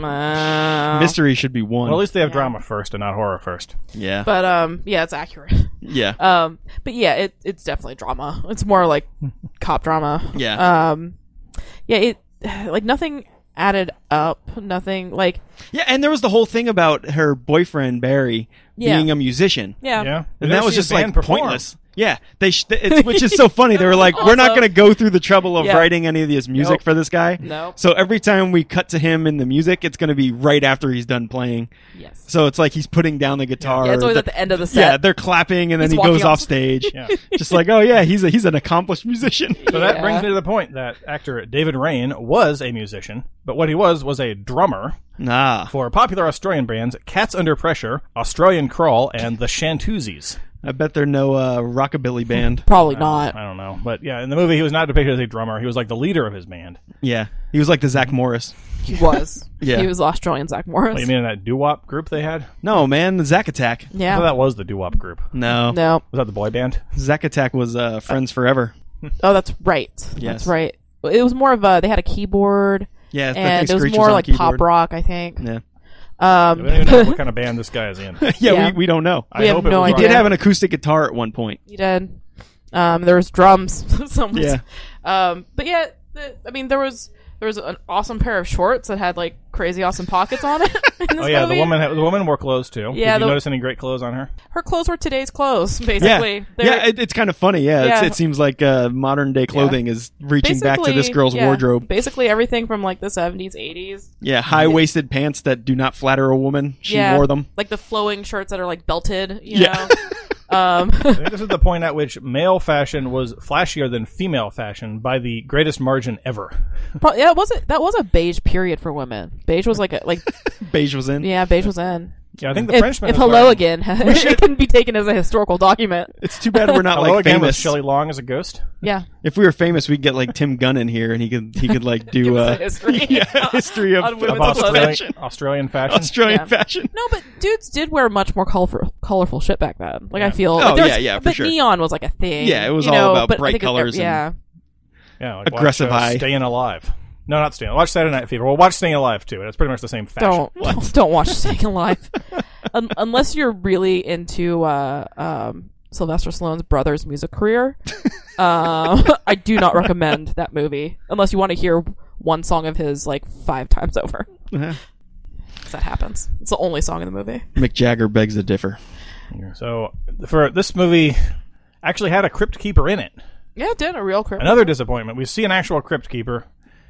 [SPEAKER 5] uh,
[SPEAKER 4] mystery should be one.
[SPEAKER 1] Well, at least they have
[SPEAKER 5] Yeah.
[SPEAKER 1] drama first and not horror first.
[SPEAKER 4] yeah,
[SPEAKER 5] but um, yeah, it's accurate.
[SPEAKER 4] yeah,
[SPEAKER 5] Um, but yeah, it it's definitely drama. It's more like cop drama.
[SPEAKER 4] yeah.
[SPEAKER 5] Um, yeah, it like nothing added up. Nothing like
[SPEAKER 4] Yeah, and there was the whole thing about her boyfriend Barry
[SPEAKER 5] Yeah.
[SPEAKER 4] being a musician,
[SPEAKER 5] yeah.
[SPEAKER 1] Yeah,
[SPEAKER 4] and that was just like
[SPEAKER 1] perform.
[SPEAKER 4] pointless. Yeah, they sh- it's, which is so funny. They were like, "We're not
[SPEAKER 5] Also-
[SPEAKER 4] going to go through the trouble of
[SPEAKER 5] Yeah.
[SPEAKER 4] writing any of this music
[SPEAKER 5] Nope.
[SPEAKER 4] for this guy."
[SPEAKER 5] Nope.
[SPEAKER 4] So every time we cut to him in the music, it's going to be right after he's done playing.
[SPEAKER 5] Yes.
[SPEAKER 4] So it's like he's putting down the guitar.
[SPEAKER 5] Yeah, it's always
[SPEAKER 4] the-
[SPEAKER 5] at the end of the
[SPEAKER 4] Yeah,
[SPEAKER 5] set.
[SPEAKER 4] they're clapping, and then
[SPEAKER 5] He's
[SPEAKER 4] he goes
[SPEAKER 5] walking
[SPEAKER 4] off
[SPEAKER 5] off-
[SPEAKER 4] stage.
[SPEAKER 1] Yeah.
[SPEAKER 4] Just like, oh yeah, he's a, he's an accomplished musician.
[SPEAKER 1] So that
[SPEAKER 5] Yeah.
[SPEAKER 1] brings me to the point that actor David Rain was a musician, but what he was was a drummer
[SPEAKER 4] Nah,
[SPEAKER 1] for popular Australian bands Cats Under Pressure, Australian Crawl, and the Shantoozies.
[SPEAKER 4] I bet they're no uh, rockabilly band.
[SPEAKER 5] Probably not.
[SPEAKER 1] I don't know, but yeah, in the movie he was not depicted as a drummer. He was like the leader of his band.
[SPEAKER 4] Yeah, he was like the Zach Morris.
[SPEAKER 5] He was.
[SPEAKER 4] Yeah.
[SPEAKER 5] He was Australian Zach Morris.
[SPEAKER 1] What, you mean in that doo-wop group they had?
[SPEAKER 4] No, man, the Zack Attack.
[SPEAKER 1] I
[SPEAKER 5] yeah.
[SPEAKER 1] thought that was the doo-wop group.
[SPEAKER 4] No,
[SPEAKER 5] No.
[SPEAKER 1] Was that the boy band?
[SPEAKER 4] Zack Attack was uh, Friends Forever.
[SPEAKER 5] Oh, that's right.
[SPEAKER 4] Yes.
[SPEAKER 5] That's right. It was more of a. They had a keyboard,
[SPEAKER 4] Yeah, I think
[SPEAKER 5] and it was
[SPEAKER 4] Screech
[SPEAKER 5] more
[SPEAKER 4] on
[SPEAKER 5] like
[SPEAKER 4] keyboard.
[SPEAKER 5] pop rock. I think.
[SPEAKER 4] Yeah,
[SPEAKER 5] Um,
[SPEAKER 1] I don't even know what kind of band this guy is in.
[SPEAKER 4] yeah,
[SPEAKER 5] Yeah.
[SPEAKER 4] We, we don't know.
[SPEAKER 1] I
[SPEAKER 5] We have
[SPEAKER 1] hope it
[SPEAKER 5] no
[SPEAKER 1] was
[SPEAKER 4] He
[SPEAKER 5] idea.
[SPEAKER 4] did
[SPEAKER 1] rock.
[SPEAKER 4] have an acoustic guitar at one point.
[SPEAKER 5] He did. Um, there was drums. somewhere.
[SPEAKER 4] Yeah.
[SPEAKER 5] Um, but yeah, the, I mean, there was there was an awesome pair of shorts that had like crazy awesome pockets on it. in this
[SPEAKER 1] Oh yeah, the
[SPEAKER 5] movie.
[SPEAKER 1] woman. had- The woman wore clothes too.
[SPEAKER 5] Yeah,
[SPEAKER 1] Did you
[SPEAKER 5] the-
[SPEAKER 1] notice any great clothes on her?
[SPEAKER 5] Her clothes were today's clothes,
[SPEAKER 4] Yeah,
[SPEAKER 5] basically. They were-
[SPEAKER 4] yeah, it, it's kind of funny. Yeah, It's,
[SPEAKER 5] Yeah.
[SPEAKER 4] it seems like uh, modern day clothing is reaching back to this
[SPEAKER 5] basically,
[SPEAKER 4] girl's
[SPEAKER 5] yeah,
[SPEAKER 4] wardrobe.
[SPEAKER 5] Basically everything from like the seventies, eighties.
[SPEAKER 4] Yeah, high waisted pants that do not flatter a woman. She
[SPEAKER 5] yeah,
[SPEAKER 4] wore them.
[SPEAKER 5] like the flowing shirts that are like belted. You
[SPEAKER 4] Yeah.
[SPEAKER 5] Um,
[SPEAKER 1] I think this is the point at which male fashion was flashier than female fashion by the greatest margin ever.
[SPEAKER 5] pro- yeah, it wasn't that was a beige period for women. Beige was like a like
[SPEAKER 4] Beige was in.
[SPEAKER 5] yeah, beige was in.
[SPEAKER 1] Yeah, I think the
[SPEAKER 5] If,
[SPEAKER 1] Frenchman
[SPEAKER 5] if
[SPEAKER 1] is
[SPEAKER 5] Hello
[SPEAKER 1] wearing-
[SPEAKER 5] Again, it can be taken as a historical document.
[SPEAKER 4] It's too bad we're not
[SPEAKER 1] Hello
[SPEAKER 4] like
[SPEAKER 1] Again with
[SPEAKER 4] famous.
[SPEAKER 1] Shelley Long as a ghost.
[SPEAKER 5] Yeah,
[SPEAKER 4] If we were famous, we'd get like Tim Gunn in here, and he could he could like do
[SPEAKER 5] Give us
[SPEAKER 4] uh,
[SPEAKER 5] a history.
[SPEAKER 4] yeah, history of,
[SPEAKER 5] On
[SPEAKER 4] of
[SPEAKER 5] women's
[SPEAKER 1] Of
[SPEAKER 5] clothing.
[SPEAKER 1] Australian,
[SPEAKER 4] fashion.
[SPEAKER 1] Australian fashion.
[SPEAKER 4] Australian
[SPEAKER 5] Yeah.
[SPEAKER 4] fashion.
[SPEAKER 5] No, but dudes did wear much more colorful, colorful shit back then. Like I
[SPEAKER 1] Yeah.
[SPEAKER 5] feel,
[SPEAKER 4] Oh,
[SPEAKER 5] like, there
[SPEAKER 4] yeah,
[SPEAKER 5] was-
[SPEAKER 4] yeah, for
[SPEAKER 5] but
[SPEAKER 4] sure.
[SPEAKER 5] neon was like a thing.
[SPEAKER 4] Yeah, it was
[SPEAKER 5] you
[SPEAKER 4] all
[SPEAKER 5] know,
[SPEAKER 4] about
[SPEAKER 5] but I
[SPEAKER 4] bright
[SPEAKER 5] think it-
[SPEAKER 4] colors and-
[SPEAKER 5] yeah,
[SPEAKER 1] Yeah, like
[SPEAKER 4] Aggressive
[SPEAKER 1] watch, uh,
[SPEAKER 4] eye.
[SPEAKER 1] Staying Alive. No, not Staying. Watch Saturday Night Fever. Well, watch Staying Alive too. It's pretty much the same fashion.
[SPEAKER 5] don't don't, don't watch Staying Alive Un- unless you're really into uh, um, Sylvester Stallone's brother's music career. um, I do not recommend that movie unless you want to hear one song of his like five times over.
[SPEAKER 4] Uh-huh.
[SPEAKER 5] 'Cause that happens. It's the only song in the movie.
[SPEAKER 4] Mick Jagger begs to differ.
[SPEAKER 1] So, for this movie, actually had a crypt keeper in it.
[SPEAKER 5] Yeah, it did a real crypt.
[SPEAKER 1] Another disappointment. We see an actual crypt keeper,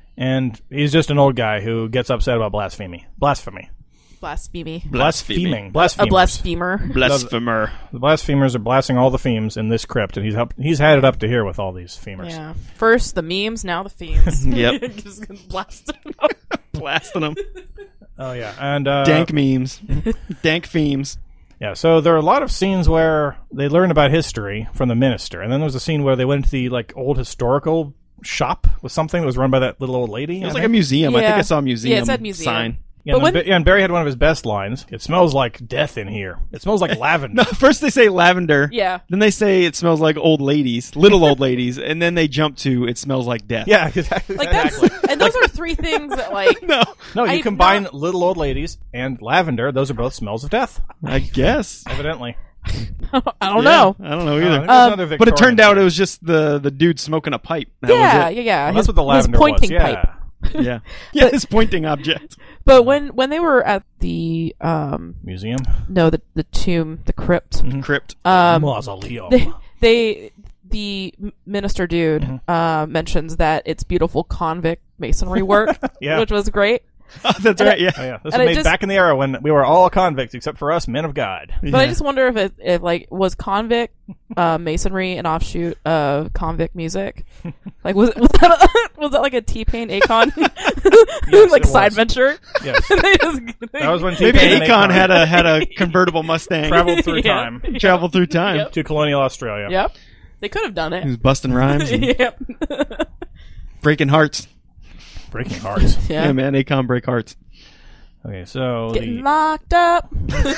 [SPEAKER 1] and he's just an old guy who gets upset about blasphemy. Blasphemy.
[SPEAKER 5] Blasphemy.
[SPEAKER 1] Blaspheming.
[SPEAKER 5] A
[SPEAKER 1] Blasphemers.
[SPEAKER 5] blasphemer.
[SPEAKER 4] Blasphemer.
[SPEAKER 1] The blasphemers are blasting all the themes in this crypt, and he's up, he's had it up to here with all these femers.
[SPEAKER 5] Yeah. First the memes, now the fiends.
[SPEAKER 4] Yep.
[SPEAKER 5] Just gonna blast them.
[SPEAKER 4] Blasting them.
[SPEAKER 1] Oh yeah, and uh,
[SPEAKER 4] Dank memes. Dank themes.
[SPEAKER 1] Yeah, so there are a lot of scenes where they learn about history from the minister, and then there was a scene where they went to the like old historical shop with something that was run by that little old lady.
[SPEAKER 4] It was
[SPEAKER 1] I
[SPEAKER 4] like a
[SPEAKER 1] think.
[SPEAKER 4] museum. I think
[SPEAKER 5] Yeah.
[SPEAKER 4] I saw a museum,
[SPEAKER 5] Yeah, it said museum.
[SPEAKER 4] sign.
[SPEAKER 1] Yeah,
[SPEAKER 5] But
[SPEAKER 1] and,
[SPEAKER 5] when-
[SPEAKER 1] Ba- yeah, and Barry had one of his best lines. It smells like death in here. It smells like lavender.
[SPEAKER 4] No, first they say lavender.
[SPEAKER 5] Yeah.
[SPEAKER 4] Then they say it smells like old ladies, little old ladies, and then they jump to it smells like death.
[SPEAKER 1] Yeah, exactly.
[SPEAKER 5] Like that's and those are three things that like
[SPEAKER 4] No,
[SPEAKER 1] No, you
[SPEAKER 5] I-
[SPEAKER 1] combine
[SPEAKER 5] not-
[SPEAKER 1] little old ladies and lavender. Those are both smells of death,
[SPEAKER 4] I guess.
[SPEAKER 1] evidently.
[SPEAKER 5] I don't
[SPEAKER 4] Yeah,
[SPEAKER 5] know.
[SPEAKER 4] I don't know
[SPEAKER 1] Uh, I
[SPEAKER 4] either.
[SPEAKER 1] think there's
[SPEAKER 5] Um,
[SPEAKER 1] another
[SPEAKER 4] but it
[SPEAKER 1] Victorian
[SPEAKER 4] turned out
[SPEAKER 1] thing.
[SPEAKER 4] it was just the the dude smoking a pipe. That
[SPEAKER 5] Yeah,
[SPEAKER 4] was
[SPEAKER 5] yeah, yeah.
[SPEAKER 1] Well,
[SPEAKER 5] his,
[SPEAKER 1] that's what the
[SPEAKER 5] his
[SPEAKER 1] lavender
[SPEAKER 5] pointing
[SPEAKER 1] was.
[SPEAKER 5] pipe.
[SPEAKER 1] Yeah.
[SPEAKER 4] it. Yeah, yeah, his pointing object.
[SPEAKER 5] But when when they were at the um
[SPEAKER 1] Museum.
[SPEAKER 5] no the the tomb the crypt
[SPEAKER 4] Crypt.
[SPEAKER 5] um
[SPEAKER 1] Mausoleum.
[SPEAKER 5] they, they the m- minister dude
[SPEAKER 1] Mm-hmm.
[SPEAKER 5] uh, mentions that it's beautiful convict masonry work,
[SPEAKER 1] Yeah.
[SPEAKER 5] which was great.
[SPEAKER 4] Oh, that's right. Yeah.
[SPEAKER 1] Oh, yeah, this was
[SPEAKER 5] And I
[SPEAKER 1] made
[SPEAKER 5] just-
[SPEAKER 1] back in the era when we were all convicts except for us, men of God.
[SPEAKER 5] But I just wonder if it if like was convict uh, masonry an offshoot of convict music? Like was was that a, was that like a T-Pain Akon like
[SPEAKER 1] it
[SPEAKER 5] side
[SPEAKER 1] was.
[SPEAKER 5] venture?
[SPEAKER 1] Yes,
[SPEAKER 5] They just-
[SPEAKER 1] that was when
[SPEAKER 4] Maybe
[SPEAKER 1] T-Pain and
[SPEAKER 4] Akon had a had a convertible Mustang.
[SPEAKER 1] traveled through
[SPEAKER 5] Yeah.
[SPEAKER 1] time
[SPEAKER 4] Traveled through time.
[SPEAKER 5] Yep.
[SPEAKER 1] to colonial Australia.
[SPEAKER 5] Yep, they could have done
[SPEAKER 4] He
[SPEAKER 5] it.
[SPEAKER 4] was busting rhymes, and
[SPEAKER 5] Yep.
[SPEAKER 4] breaking hearts.
[SPEAKER 1] Breaking hearts.
[SPEAKER 5] Yeah.
[SPEAKER 4] Yeah, man, Akon break hearts.
[SPEAKER 1] Okay, so
[SPEAKER 5] Getting
[SPEAKER 1] the
[SPEAKER 5] locked up.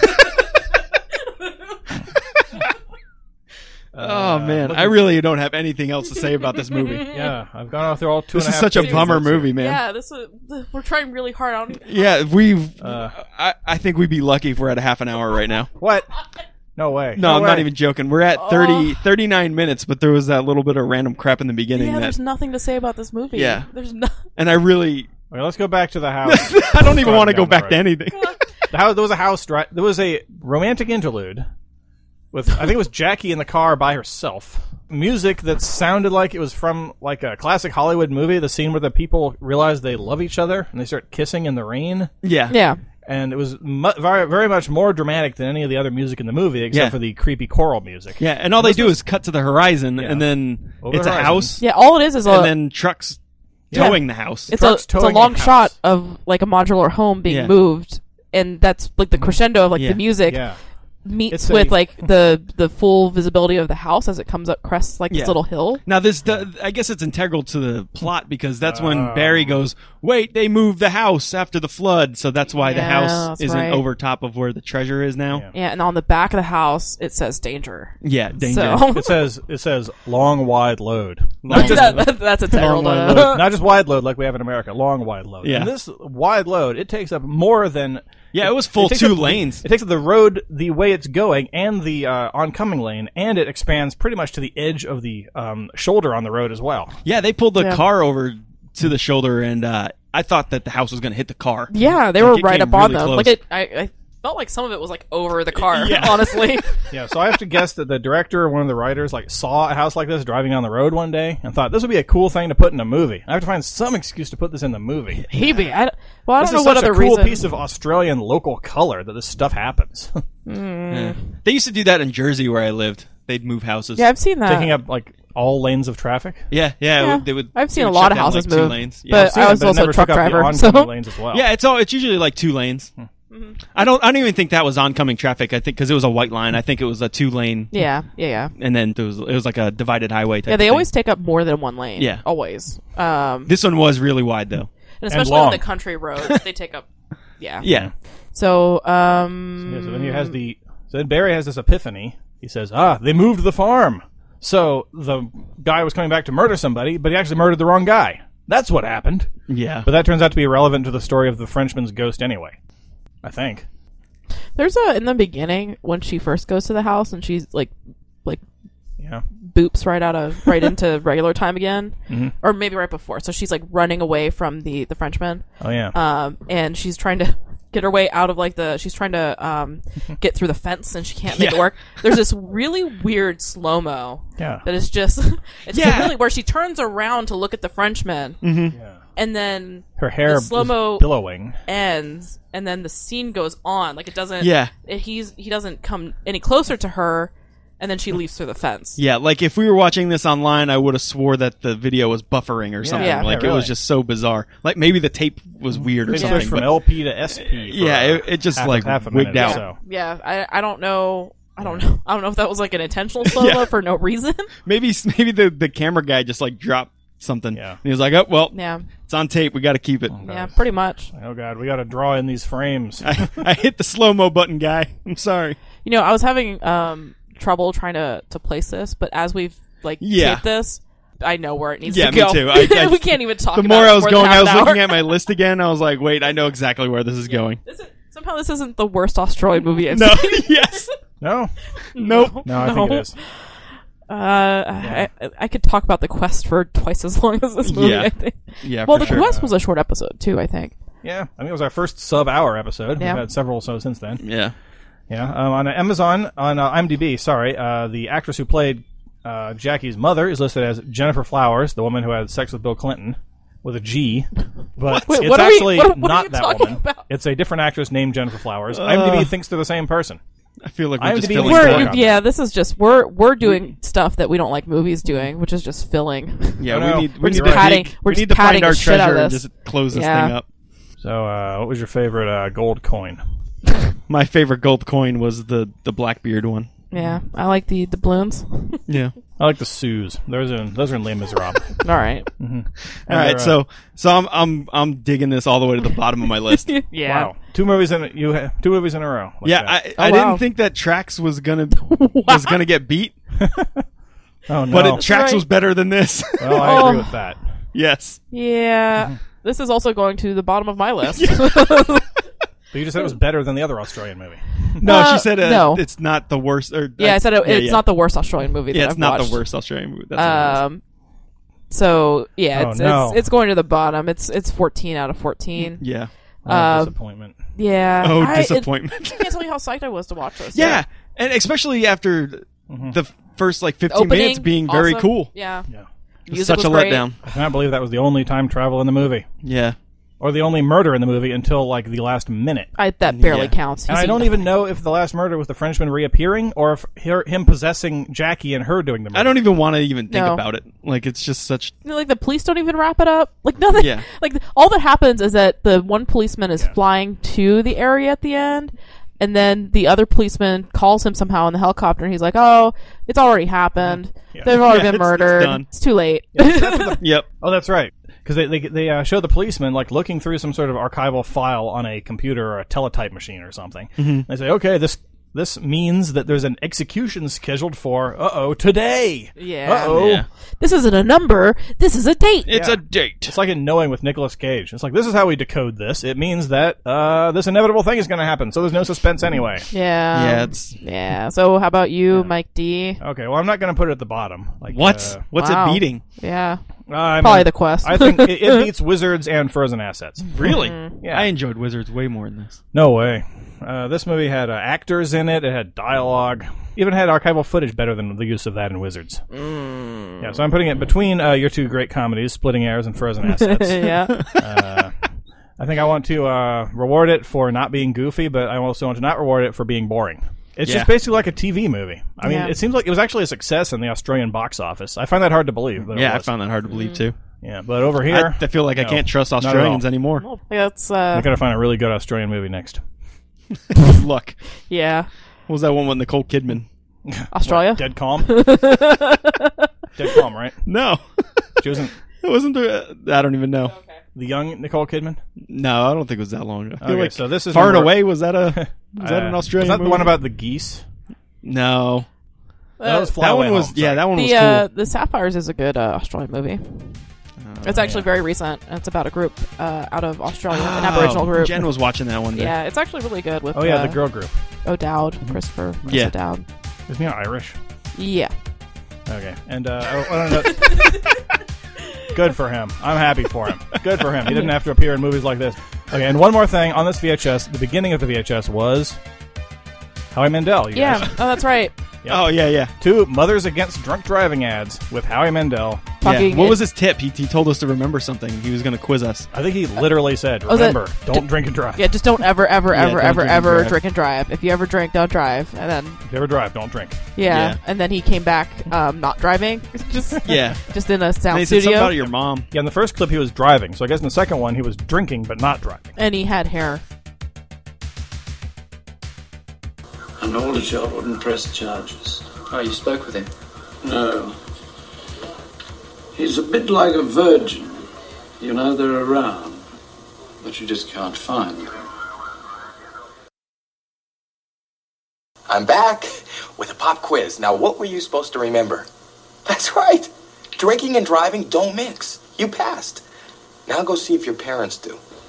[SPEAKER 4] Oh man,
[SPEAKER 1] looking-
[SPEAKER 4] I really don't have anything else to say about this movie.
[SPEAKER 1] yeah, I've gone through all two.
[SPEAKER 4] This
[SPEAKER 1] and
[SPEAKER 4] is
[SPEAKER 1] half
[SPEAKER 4] such a
[SPEAKER 1] pages
[SPEAKER 4] bummer
[SPEAKER 1] of it.
[SPEAKER 4] movie, man.
[SPEAKER 5] Yeah, this is we're trying really hard. I don't,
[SPEAKER 4] Yeah, we've.
[SPEAKER 1] Uh,
[SPEAKER 4] I, I think we'd be lucky if we're at a half an hour right now.
[SPEAKER 1] What? No way.
[SPEAKER 4] No, I'm
[SPEAKER 1] way.
[SPEAKER 4] not even joking. We're at thirty, thirty-nine minutes, but there was that little bit of random crap in the beginning.
[SPEAKER 5] yeah,
[SPEAKER 4] that,
[SPEAKER 5] there's nothing to say about this movie.
[SPEAKER 4] Yeah.
[SPEAKER 5] There's no.
[SPEAKER 4] and I really,
[SPEAKER 1] Okay, let's go back to the house.
[SPEAKER 4] I don't even want to go
[SPEAKER 1] Down the
[SPEAKER 4] back to
[SPEAKER 1] road.
[SPEAKER 4] anything.
[SPEAKER 1] The house. There was a house. Dri- there was a romantic interlude with I think it was Jackie in the car by herself. Music that sounded like it was from like a classic Hollywood movie. The scene where the people realize they love each other and they start kissing in the rain.
[SPEAKER 4] Yeah,
[SPEAKER 5] Yeah.
[SPEAKER 1] And it was mu- very, very much more dramatic than any of the other music in the movie, except
[SPEAKER 4] Yeah.
[SPEAKER 1] for the creepy choral music.
[SPEAKER 4] yeah. And all they do is cut to the horizon,
[SPEAKER 1] Yeah.
[SPEAKER 4] and then
[SPEAKER 1] Over
[SPEAKER 4] it's
[SPEAKER 1] the
[SPEAKER 4] a
[SPEAKER 1] horizon.
[SPEAKER 4] house,
[SPEAKER 5] Yeah. All it is is a.
[SPEAKER 4] and then trucks
[SPEAKER 5] Yeah.
[SPEAKER 4] towing the house.
[SPEAKER 5] it's a,
[SPEAKER 1] trucks
[SPEAKER 5] it's a
[SPEAKER 1] towing a
[SPEAKER 5] long
[SPEAKER 1] house.
[SPEAKER 5] shot of like a modular home being
[SPEAKER 4] Yeah.
[SPEAKER 5] moved, and that's like the crescendo of like
[SPEAKER 4] Yeah.
[SPEAKER 5] the music
[SPEAKER 1] Yeah.
[SPEAKER 5] meets
[SPEAKER 1] It's
[SPEAKER 5] with
[SPEAKER 1] a-
[SPEAKER 5] like the the full visibility of the house as it comes up crests like
[SPEAKER 4] Yeah.
[SPEAKER 5] this little hill.
[SPEAKER 4] Now this, do- I guess it's integral to the plot because that's when
[SPEAKER 1] Oh.
[SPEAKER 4] Barry goes, "Wait, they moved the house after the flood, so that's why the
[SPEAKER 5] Yeah,
[SPEAKER 4] house
[SPEAKER 5] that's
[SPEAKER 4] isn't
[SPEAKER 5] right.
[SPEAKER 4] over top of where the treasure is now."
[SPEAKER 1] Yeah.
[SPEAKER 5] Yeah, and on the back of the house it says danger.
[SPEAKER 4] Yeah, danger.
[SPEAKER 5] So
[SPEAKER 1] It says it says long wide load. Not just
[SPEAKER 5] that, that- that's integral
[SPEAKER 4] Long,
[SPEAKER 5] to
[SPEAKER 4] wide
[SPEAKER 1] not just wide load like we have in America. Long wide load.
[SPEAKER 4] Yeah.
[SPEAKER 1] And this wide load, it takes up more than
[SPEAKER 4] Yeah, it was full
[SPEAKER 1] takes
[SPEAKER 4] two
[SPEAKER 1] up the-
[SPEAKER 4] lanes.
[SPEAKER 1] It takes up the road the way it's going and the uh, oncoming lane, and it expands pretty much to the edge of the um, shoulder on the road as well.
[SPEAKER 4] Yeah, they pulled the
[SPEAKER 5] Yeah.
[SPEAKER 4] car over to the shoulder, and uh, I thought that the house was going to hit the car.
[SPEAKER 5] Yeah, they
[SPEAKER 4] Like,
[SPEAKER 5] were
[SPEAKER 4] it
[SPEAKER 5] right
[SPEAKER 4] came
[SPEAKER 5] up on
[SPEAKER 4] really
[SPEAKER 5] them.
[SPEAKER 4] close.
[SPEAKER 5] Like it, I, I felt like some of it was like over the car.
[SPEAKER 4] Yeah.
[SPEAKER 5] Honestly.
[SPEAKER 1] Yeah, so I have to guess that the director or one of the writers like saw a house like this driving down the road one day and thought this would be a cool thing to put in a movie. I have to find some excuse to put this in the movie.
[SPEAKER 5] Maybe. I, well, I
[SPEAKER 1] This
[SPEAKER 5] don't know
[SPEAKER 1] is
[SPEAKER 5] what
[SPEAKER 1] such
[SPEAKER 5] other
[SPEAKER 1] a cool
[SPEAKER 5] reason.
[SPEAKER 1] piece of Australian local color that this stuff happens.
[SPEAKER 4] Yeah. They used to do that in Jersey where I lived. They'd move houses.
[SPEAKER 5] Yeah, I've seen that.
[SPEAKER 1] Taking up like all lanes of traffic.
[SPEAKER 4] yeah, yeah.
[SPEAKER 5] Yeah.
[SPEAKER 4] They would.
[SPEAKER 5] I've
[SPEAKER 4] they
[SPEAKER 5] seen
[SPEAKER 4] would
[SPEAKER 5] a lot
[SPEAKER 4] shut
[SPEAKER 5] of
[SPEAKER 4] down,
[SPEAKER 5] houses
[SPEAKER 4] like, two
[SPEAKER 5] move,
[SPEAKER 4] lanes. Yeah.
[SPEAKER 5] but
[SPEAKER 1] I've seen
[SPEAKER 5] I
[SPEAKER 1] it,
[SPEAKER 5] was
[SPEAKER 1] but it
[SPEAKER 5] also
[SPEAKER 1] never
[SPEAKER 5] a truck
[SPEAKER 1] took up the
[SPEAKER 5] driver,
[SPEAKER 1] oncoming
[SPEAKER 5] so
[SPEAKER 1] lanes as well.
[SPEAKER 4] Yeah, it's all. It's usually like two lanes. I don't. I don't even think that was oncoming traffic. I think because it was a white line. I think it was a two lane.
[SPEAKER 5] yeah, yeah, yeah.
[SPEAKER 4] And then there was it was like a divided highway type.
[SPEAKER 5] Yeah,
[SPEAKER 4] of
[SPEAKER 5] they
[SPEAKER 4] thing.
[SPEAKER 5] always take up more than one lane.
[SPEAKER 4] Yeah.
[SPEAKER 5] always. Um,
[SPEAKER 4] This one was really wide though.
[SPEAKER 5] and especially
[SPEAKER 1] long.
[SPEAKER 5] on the country roads, they take up. Yeah.
[SPEAKER 4] Yeah.
[SPEAKER 5] So, um,
[SPEAKER 1] Yeah, so then he has the. So then Barry has this epiphany. He says, "Ah, they moved the farm." So the guy was coming back to murder somebody, but he actually murdered the wrong guy. That's what happened.
[SPEAKER 4] Yeah.
[SPEAKER 1] But that turns out to be irrelevant to the story of the Frenchman's ghost anyway. I think.
[SPEAKER 5] there's a in the beginning when she first goes to the house and she's like, like
[SPEAKER 1] Yeah.
[SPEAKER 5] boops right out of right into regular time again,
[SPEAKER 1] Mm-hmm.
[SPEAKER 5] or maybe right before. So she's like running away from the the Frenchman,
[SPEAKER 1] Oh yeah.
[SPEAKER 5] um, and she's trying to get her way out of like the. She's trying to um get through the fence and she can't make
[SPEAKER 4] Yeah.
[SPEAKER 5] it work. There's this really weird slow mo.
[SPEAKER 1] yeah.
[SPEAKER 5] That is just it's
[SPEAKER 4] Yeah.
[SPEAKER 5] just really where she turns around to look at the Frenchman,
[SPEAKER 1] yeah.
[SPEAKER 5] and then
[SPEAKER 1] Her hair
[SPEAKER 5] the
[SPEAKER 1] is
[SPEAKER 5] slow-mo-
[SPEAKER 1] billowing.
[SPEAKER 5] ends, and then the scene goes on. Like it doesn't.
[SPEAKER 4] Yeah.
[SPEAKER 5] It, he's he doesn't come any closer to her, and then she leaves through the fence.
[SPEAKER 4] Yeah, like if we were watching this online, I would have swore that the video was buffering or something.
[SPEAKER 5] Yeah.
[SPEAKER 4] Like
[SPEAKER 1] Yeah,
[SPEAKER 4] it was
[SPEAKER 1] really.
[SPEAKER 4] just so bizarre. Like maybe the tape was weird or
[SPEAKER 1] They
[SPEAKER 4] something.
[SPEAKER 1] switched from
[SPEAKER 4] but-
[SPEAKER 1] L P to S P. for,
[SPEAKER 4] yeah,
[SPEAKER 1] uh,
[SPEAKER 4] it, it just
[SPEAKER 1] half a-
[SPEAKER 4] like
[SPEAKER 1] half a
[SPEAKER 4] wigged
[SPEAKER 1] minute or
[SPEAKER 4] out.
[SPEAKER 1] so.
[SPEAKER 5] Yeah, I I don't know. I don't know. I don't know if that was like an intentional slow mo
[SPEAKER 4] Yeah.
[SPEAKER 5] for no reason.
[SPEAKER 4] Maybe maybe the the camera guy just like dropped something.
[SPEAKER 1] Yeah.
[SPEAKER 4] And he was like, "Oh well,
[SPEAKER 5] yeah,
[SPEAKER 4] it's on tape. We got to keep it."
[SPEAKER 5] yeah, pretty much.
[SPEAKER 1] Oh god, we got to draw in these frames.
[SPEAKER 4] I, I hit the slow mo button, guy. I'm sorry.
[SPEAKER 5] You know, I was having um trouble trying to to place this, but as we've like
[SPEAKER 4] Yeah.
[SPEAKER 5] taped this, I know where it needs
[SPEAKER 4] Yeah,
[SPEAKER 5] to
[SPEAKER 4] me
[SPEAKER 5] go.
[SPEAKER 4] too. I- I-
[SPEAKER 5] we can't even talk.
[SPEAKER 4] The
[SPEAKER 5] about
[SPEAKER 4] more
[SPEAKER 5] it
[SPEAKER 4] I was
[SPEAKER 5] more than
[SPEAKER 4] going,
[SPEAKER 5] half
[SPEAKER 4] I was
[SPEAKER 5] an
[SPEAKER 4] looking
[SPEAKER 5] hour.
[SPEAKER 4] at my list again. I was like, "Wait, I know exactly where this is going."
[SPEAKER 5] This is, somehow this isn't the worst Australian movie I've
[SPEAKER 4] No,
[SPEAKER 5] seen.
[SPEAKER 4] yes,
[SPEAKER 1] No,
[SPEAKER 4] nope.
[SPEAKER 1] no, I think it is.
[SPEAKER 5] Uh, I, I, I could talk about the quest for twice as long as this movie.
[SPEAKER 4] Yeah.
[SPEAKER 5] I think.
[SPEAKER 4] Yeah,
[SPEAKER 5] Well,
[SPEAKER 4] for
[SPEAKER 5] the
[SPEAKER 4] sure.
[SPEAKER 5] quest was a short episode too. I think.
[SPEAKER 1] Yeah, I think it was our first sub-hour episode.
[SPEAKER 5] Yeah.
[SPEAKER 1] We've had several so since then.
[SPEAKER 4] Yeah,
[SPEAKER 1] Yeah, um, on Amazon, on uh, IMDb, sorry, uh, the actress who played uh, Jackie's mother is listed as Jennifer Flowers, the woman who had sex with Bill Clinton, with a G. But
[SPEAKER 5] Wait,
[SPEAKER 1] it's
[SPEAKER 5] what are we-
[SPEAKER 1] actually
[SPEAKER 5] what- what are
[SPEAKER 1] not
[SPEAKER 5] you
[SPEAKER 1] that
[SPEAKER 5] talking
[SPEAKER 1] woman.
[SPEAKER 5] about?
[SPEAKER 1] It's a different actress named Jennifer Flowers.
[SPEAKER 4] Uh.
[SPEAKER 1] IMDb thinks they're the same person.
[SPEAKER 4] I feel like we're just
[SPEAKER 1] IMDb
[SPEAKER 4] filling
[SPEAKER 1] needs to
[SPEAKER 4] time.
[SPEAKER 1] work
[SPEAKER 5] We're,
[SPEAKER 1] on
[SPEAKER 5] yeah, this is just we're we're doing stuff that we don't like movies doing, which is just filling.
[SPEAKER 4] Yeah,
[SPEAKER 1] I know.
[SPEAKER 4] we need
[SPEAKER 1] We're
[SPEAKER 4] we
[SPEAKER 1] just
[SPEAKER 4] need to
[SPEAKER 5] padding-
[SPEAKER 4] dig-
[SPEAKER 5] we're
[SPEAKER 4] we
[SPEAKER 5] just
[SPEAKER 4] need to
[SPEAKER 5] padding
[SPEAKER 4] find our
[SPEAKER 5] the shit out
[SPEAKER 4] treasure
[SPEAKER 5] of
[SPEAKER 4] and
[SPEAKER 5] this.
[SPEAKER 4] just close this
[SPEAKER 5] Yeah.
[SPEAKER 4] thing up.
[SPEAKER 1] So, uh, what was your favorite uh, gold coin?
[SPEAKER 4] My favorite gold coin was the the Blackbeard one.
[SPEAKER 5] Yeah, I like the doubloons.
[SPEAKER 4] Yeah.
[SPEAKER 1] I like the Sues. Those are in, those are in Les Miserables.
[SPEAKER 5] All right.
[SPEAKER 4] All right,
[SPEAKER 1] they're, uh,
[SPEAKER 4] so so I'm I'm I'm digging this all the way to the bottom of my list.
[SPEAKER 5] Yeah.
[SPEAKER 1] Wow, two movies in a, you ha- two movies in a row. like
[SPEAKER 4] yeah,
[SPEAKER 1] that.
[SPEAKER 4] I, I
[SPEAKER 5] Oh, wow.
[SPEAKER 4] didn't think that Trax was gonna was gonna get beat,
[SPEAKER 1] oh no.
[SPEAKER 4] but it, Trax
[SPEAKER 5] right.
[SPEAKER 4] was better than this.
[SPEAKER 1] well, I agree
[SPEAKER 5] Oh.
[SPEAKER 1] with that.
[SPEAKER 4] Yes.
[SPEAKER 5] Yeah. This is also going to the bottom of my list.
[SPEAKER 1] But you just said it was better than the other Australian movie.
[SPEAKER 4] No,
[SPEAKER 5] Uh,
[SPEAKER 4] she said uh,
[SPEAKER 5] no.
[SPEAKER 4] it's not the worst. Or
[SPEAKER 5] yeah, I said it,
[SPEAKER 4] yeah,
[SPEAKER 5] it's
[SPEAKER 4] yeah.
[SPEAKER 5] not the worst Australian movie.
[SPEAKER 4] Yeah,
[SPEAKER 5] that
[SPEAKER 4] it's
[SPEAKER 5] I've
[SPEAKER 4] not
[SPEAKER 5] watched.
[SPEAKER 4] the worst Australian movie. That's what it is.
[SPEAKER 5] Um. So yeah,
[SPEAKER 1] Oh,
[SPEAKER 5] it's,
[SPEAKER 1] no.
[SPEAKER 5] it's it's going to the bottom. It's it's fourteen out of fourteen.
[SPEAKER 4] Yeah.
[SPEAKER 1] Oh,
[SPEAKER 5] Um,
[SPEAKER 1] disappointment.
[SPEAKER 5] Yeah.
[SPEAKER 4] Oh,
[SPEAKER 5] I- it-
[SPEAKER 4] disappointment.
[SPEAKER 5] I can't tell you how psyched I was to watch this.
[SPEAKER 4] yeah, and especially after the first like
[SPEAKER 5] The
[SPEAKER 4] fifteen
[SPEAKER 5] opening,
[SPEAKER 4] minutes being very
[SPEAKER 5] awesome.
[SPEAKER 4] cool.
[SPEAKER 5] Yeah.
[SPEAKER 1] Yeah.
[SPEAKER 4] It's
[SPEAKER 5] Music
[SPEAKER 4] such
[SPEAKER 5] was
[SPEAKER 4] a
[SPEAKER 5] great.
[SPEAKER 4] letdown.
[SPEAKER 1] I cannot believe that was the only time travel in the movie.
[SPEAKER 4] Yeah.
[SPEAKER 1] Or the only murder in the movie until, like, the last minute.
[SPEAKER 5] I, that barely
[SPEAKER 4] Yeah.
[SPEAKER 5] counts.
[SPEAKER 1] And
[SPEAKER 5] He's
[SPEAKER 1] I don't
[SPEAKER 5] seen-
[SPEAKER 1] even know if the last murder was the Frenchman reappearing or if her, him possessing Jackie and her doing the murder.
[SPEAKER 4] I don't even want to even think
[SPEAKER 5] No.
[SPEAKER 4] about it. Like it's just such.
[SPEAKER 5] like the police don't even wrap it up. Like nothing.
[SPEAKER 4] Yeah.
[SPEAKER 5] Like all that happens is that the one policeman is
[SPEAKER 1] Yeah.
[SPEAKER 5] flying to the area at the end, and then the other policeman calls him somehow in the helicopter, and he's like, "Oh, it's already happened.
[SPEAKER 1] Yeah.
[SPEAKER 5] They've already
[SPEAKER 4] Yeah,
[SPEAKER 5] been
[SPEAKER 4] it's- it's
[SPEAKER 5] murdered.
[SPEAKER 4] done."
[SPEAKER 5] It's too late."
[SPEAKER 4] Yep.
[SPEAKER 1] Oh, that's right. Because they they, they uh, show the policeman, like, looking through some sort of archival file on a computer or a teletype machine or something.
[SPEAKER 4] Mm-hmm.
[SPEAKER 1] They say, okay, this this means that there's an execution scheduled for, uh-oh, today.
[SPEAKER 5] Yeah.
[SPEAKER 1] Uh-oh.
[SPEAKER 4] Yeah.
[SPEAKER 5] This isn't a number. This is a date.
[SPEAKER 4] It's
[SPEAKER 1] Yeah.
[SPEAKER 4] a date.
[SPEAKER 1] It's like in Knowing with Nicolas Cage. It's like, this is how we decode this. It means that uh, this inevitable thing is going to happen, so there's no suspense anyway.
[SPEAKER 5] yeah.
[SPEAKER 4] Yeah, it's
[SPEAKER 5] Yeah. So how about you, Mike D?
[SPEAKER 1] Okay, well, I'm not going to put it at the bottom. Like
[SPEAKER 4] what?
[SPEAKER 1] Uh,
[SPEAKER 4] What's
[SPEAKER 5] Wow.
[SPEAKER 4] it beating?
[SPEAKER 5] Yeah.
[SPEAKER 1] I
[SPEAKER 5] Probably
[SPEAKER 1] mean,
[SPEAKER 5] the quest.
[SPEAKER 1] I think it, it beats Wizards and Frozen Assets.
[SPEAKER 4] Really?
[SPEAKER 1] Yeah.
[SPEAKER 4] I enjoyed Wizards way more than this.
[SPEAKER 1] No way. Uh, this movie had uh, actors in it. It had dialogue. Even had archival footage better than the use of that in Wizards.
[SPEAKER 5] Mm.
[SPEAKER 1] Yeah, so I'm putting it between uh, your two great comedies, Splitting Heirs and Frozen Assets.
[SPEAKER 5] yeah.
[SPEAKER 1] uh, I think I want to uh, reward it for not being goofy, but I also want to not reward it for being boring. It's
[SPEAKER 4] Yeah.
[SPEAKER 1] just basically like a T V movie. I mean,
[SPEAKER 5] Yeah.
[SPEAKER 1] it seems like it was actually a success in the Australian box office. I find that hard to believe. But it
[SPEAKER 4] Yeah, I
[SPEAKER 1] was.
[SPEAKER 4] found that hard to believe too.
[SPEAKER 1] Yeah, but over here,
[SPEAKER 4] I, I feel like I
[SPEAKER 1] no,
[SPEAKER 4] can't trust
[SPEAKER 1] not at
[SPEAKER 4] Australians
[SPEAKER 1] all.
[SPEAKER 4] anymore.
[SPEAKER 5] That's
[SPEAKER 1] I
[SPEAKER 5] uh,
[SPEAKER 1] gotta find a really good Australian movie next.
[SPEAKER 4] Look,
[SPEAKER 5] yeah.
[SPEAKER 4] what was that one with Nicole Kidman?
[SPEAKER 5] Australia.
[SPEAKER 1] Dead Calm. Dead Calm, right?
[SPEAKER 4] No,
[SPEAKER 1] She wasn't
[SPEAKER 4] it wasn't. The, I don't even know.
[SPEAKER 1] the young Nicole Kidman.
[SPEAKER 4] No, I don't think it was that long. I feel
[SPEAKER 1] Okay,
[SPEAKER 4] like
[SPEAKER 1] so this is
[SPEAKER 4] Far and
[SPEAKER 1] number-
[SPEAKER 4] Away. Was that a? Was that an
[SPEAKER 1] Uh,
[SPEAKER 4] Australian?
[SPEAKER 1] Was that the
[SPEAKER 4] movie?
[SPEAKER 1] one about the geese?
[SPEAKER 4] No,
[SPEAKER 1] That was Fly
[SPEAKER 4] that
[SPEAKER 1] Away
[SPEAKER 4] one was.
[SPEAKER 1] Home,
[SPEAKER 4] Yeah,
[SPEAKER 1] sorry.
[SPEAKER 4] that one was
[SPEAKER 5] The
[SPEAKER 4] cool.
[SPEAKER 5] uh, the Sapphires is a good uh, Australian movie. It's actually
[SPEAKER 1] yeah.
[SPEAKER 5] very recent. It's about a group uh, out of Australia, an
[SPEAKER 4] Oh,
[SPEAKER 5] Aboriginal group.
[SPEAKER 4] Jen was watching that one day.
[SPEAKER 5] Yeah, it's actually really good with
[SPEAKER 1] Oh yeah,
[SPEAKER 5] uh,
[SPEAKER 1] the girl group.
[SPEAKER 5] O'Dowd, Christopher Chris
[SPEAKER 4] Yeah.
[SPEAKER 5] O'Dowd.
[SPEAKER 1] Isn't he Irish?
[SPEAKER 5] Yeah.
[SPEAKER 1] Okay, and uh, I, I don't know. Good for him. I'm happy for him. Good for him. He didn't have to appear in movies like this. Okay, and one more thing on this V H S. The beginning of the V H S was Howie Mandel. You
[SPEAKER 5] Yeah.
[SPEAKER 1] guys.
[SPEAKER 5] Oh, that's right.
[SPEAKER 1] Yeah.
[SPEAKER 4] Oh yeah, yeah.
[SPEAKER 1] Two Mothers Against Drunk Driving ads with Howie Mandel.
[SPEAKER 5] Talking
[SPEAKER 4] yeah. What
[SPEAKER 5] in-
[SPEAKER 4] was his tip? He, he told us to remember something. He was going to quiz us.
[SPEAKER 1] I think he literally said,
[SPEAKER 5] Was it-
[SPEAKER 1] "Remember, don't drink and drive.
[SPEAKER 5] Yeah, just don't ever, ever,
[SPEAKER 4] Yeah,
[SPEAKER 5] ever,
[SPEAKER 4] don't
[SPEAKER 5] ever,
[SPEAKER 4] drink and
[SPEAKER 5] ever
[SPEAKER 4] drive.
[SPEAKER 5] drink and drive. If you ever drink, don't drive. And then,
[SPEAKER 1] If you ever drive, don't drink."
[SPEAKER 5] yeah,
[SPEAKER 4] Yeah.
[SPEAKER 5] and then he came back um, not driving, just
[SPEAKER 4] Yeah.
[SPEAKER 5] just in a
[SPEAKER 4] And
[SPEAKER 5] sound
[SPEAKER 4] he said something
[SPEAKER 5] studio,
[SPEAKER 4] about your mom.
[SPEAKER 1] Yeah, in the first clip he was driving, so I guess in the second one he was drinking but not driving.
[SPEAKER 5] and he had hair.
[SPEAKER 2] An older child wouldn't press charges.
[SPEAKER 8] Oh, you spoke with him?
[SPEAKER 2] No. He's a bit like a virgin. You know they're around, but you just can't find them.
[SPEAKER 9] I'm back with a pop quiz. Now, what were you supposed to remember? That's right. Drinking and driving don't mix. You passed. Now go see if your parents do.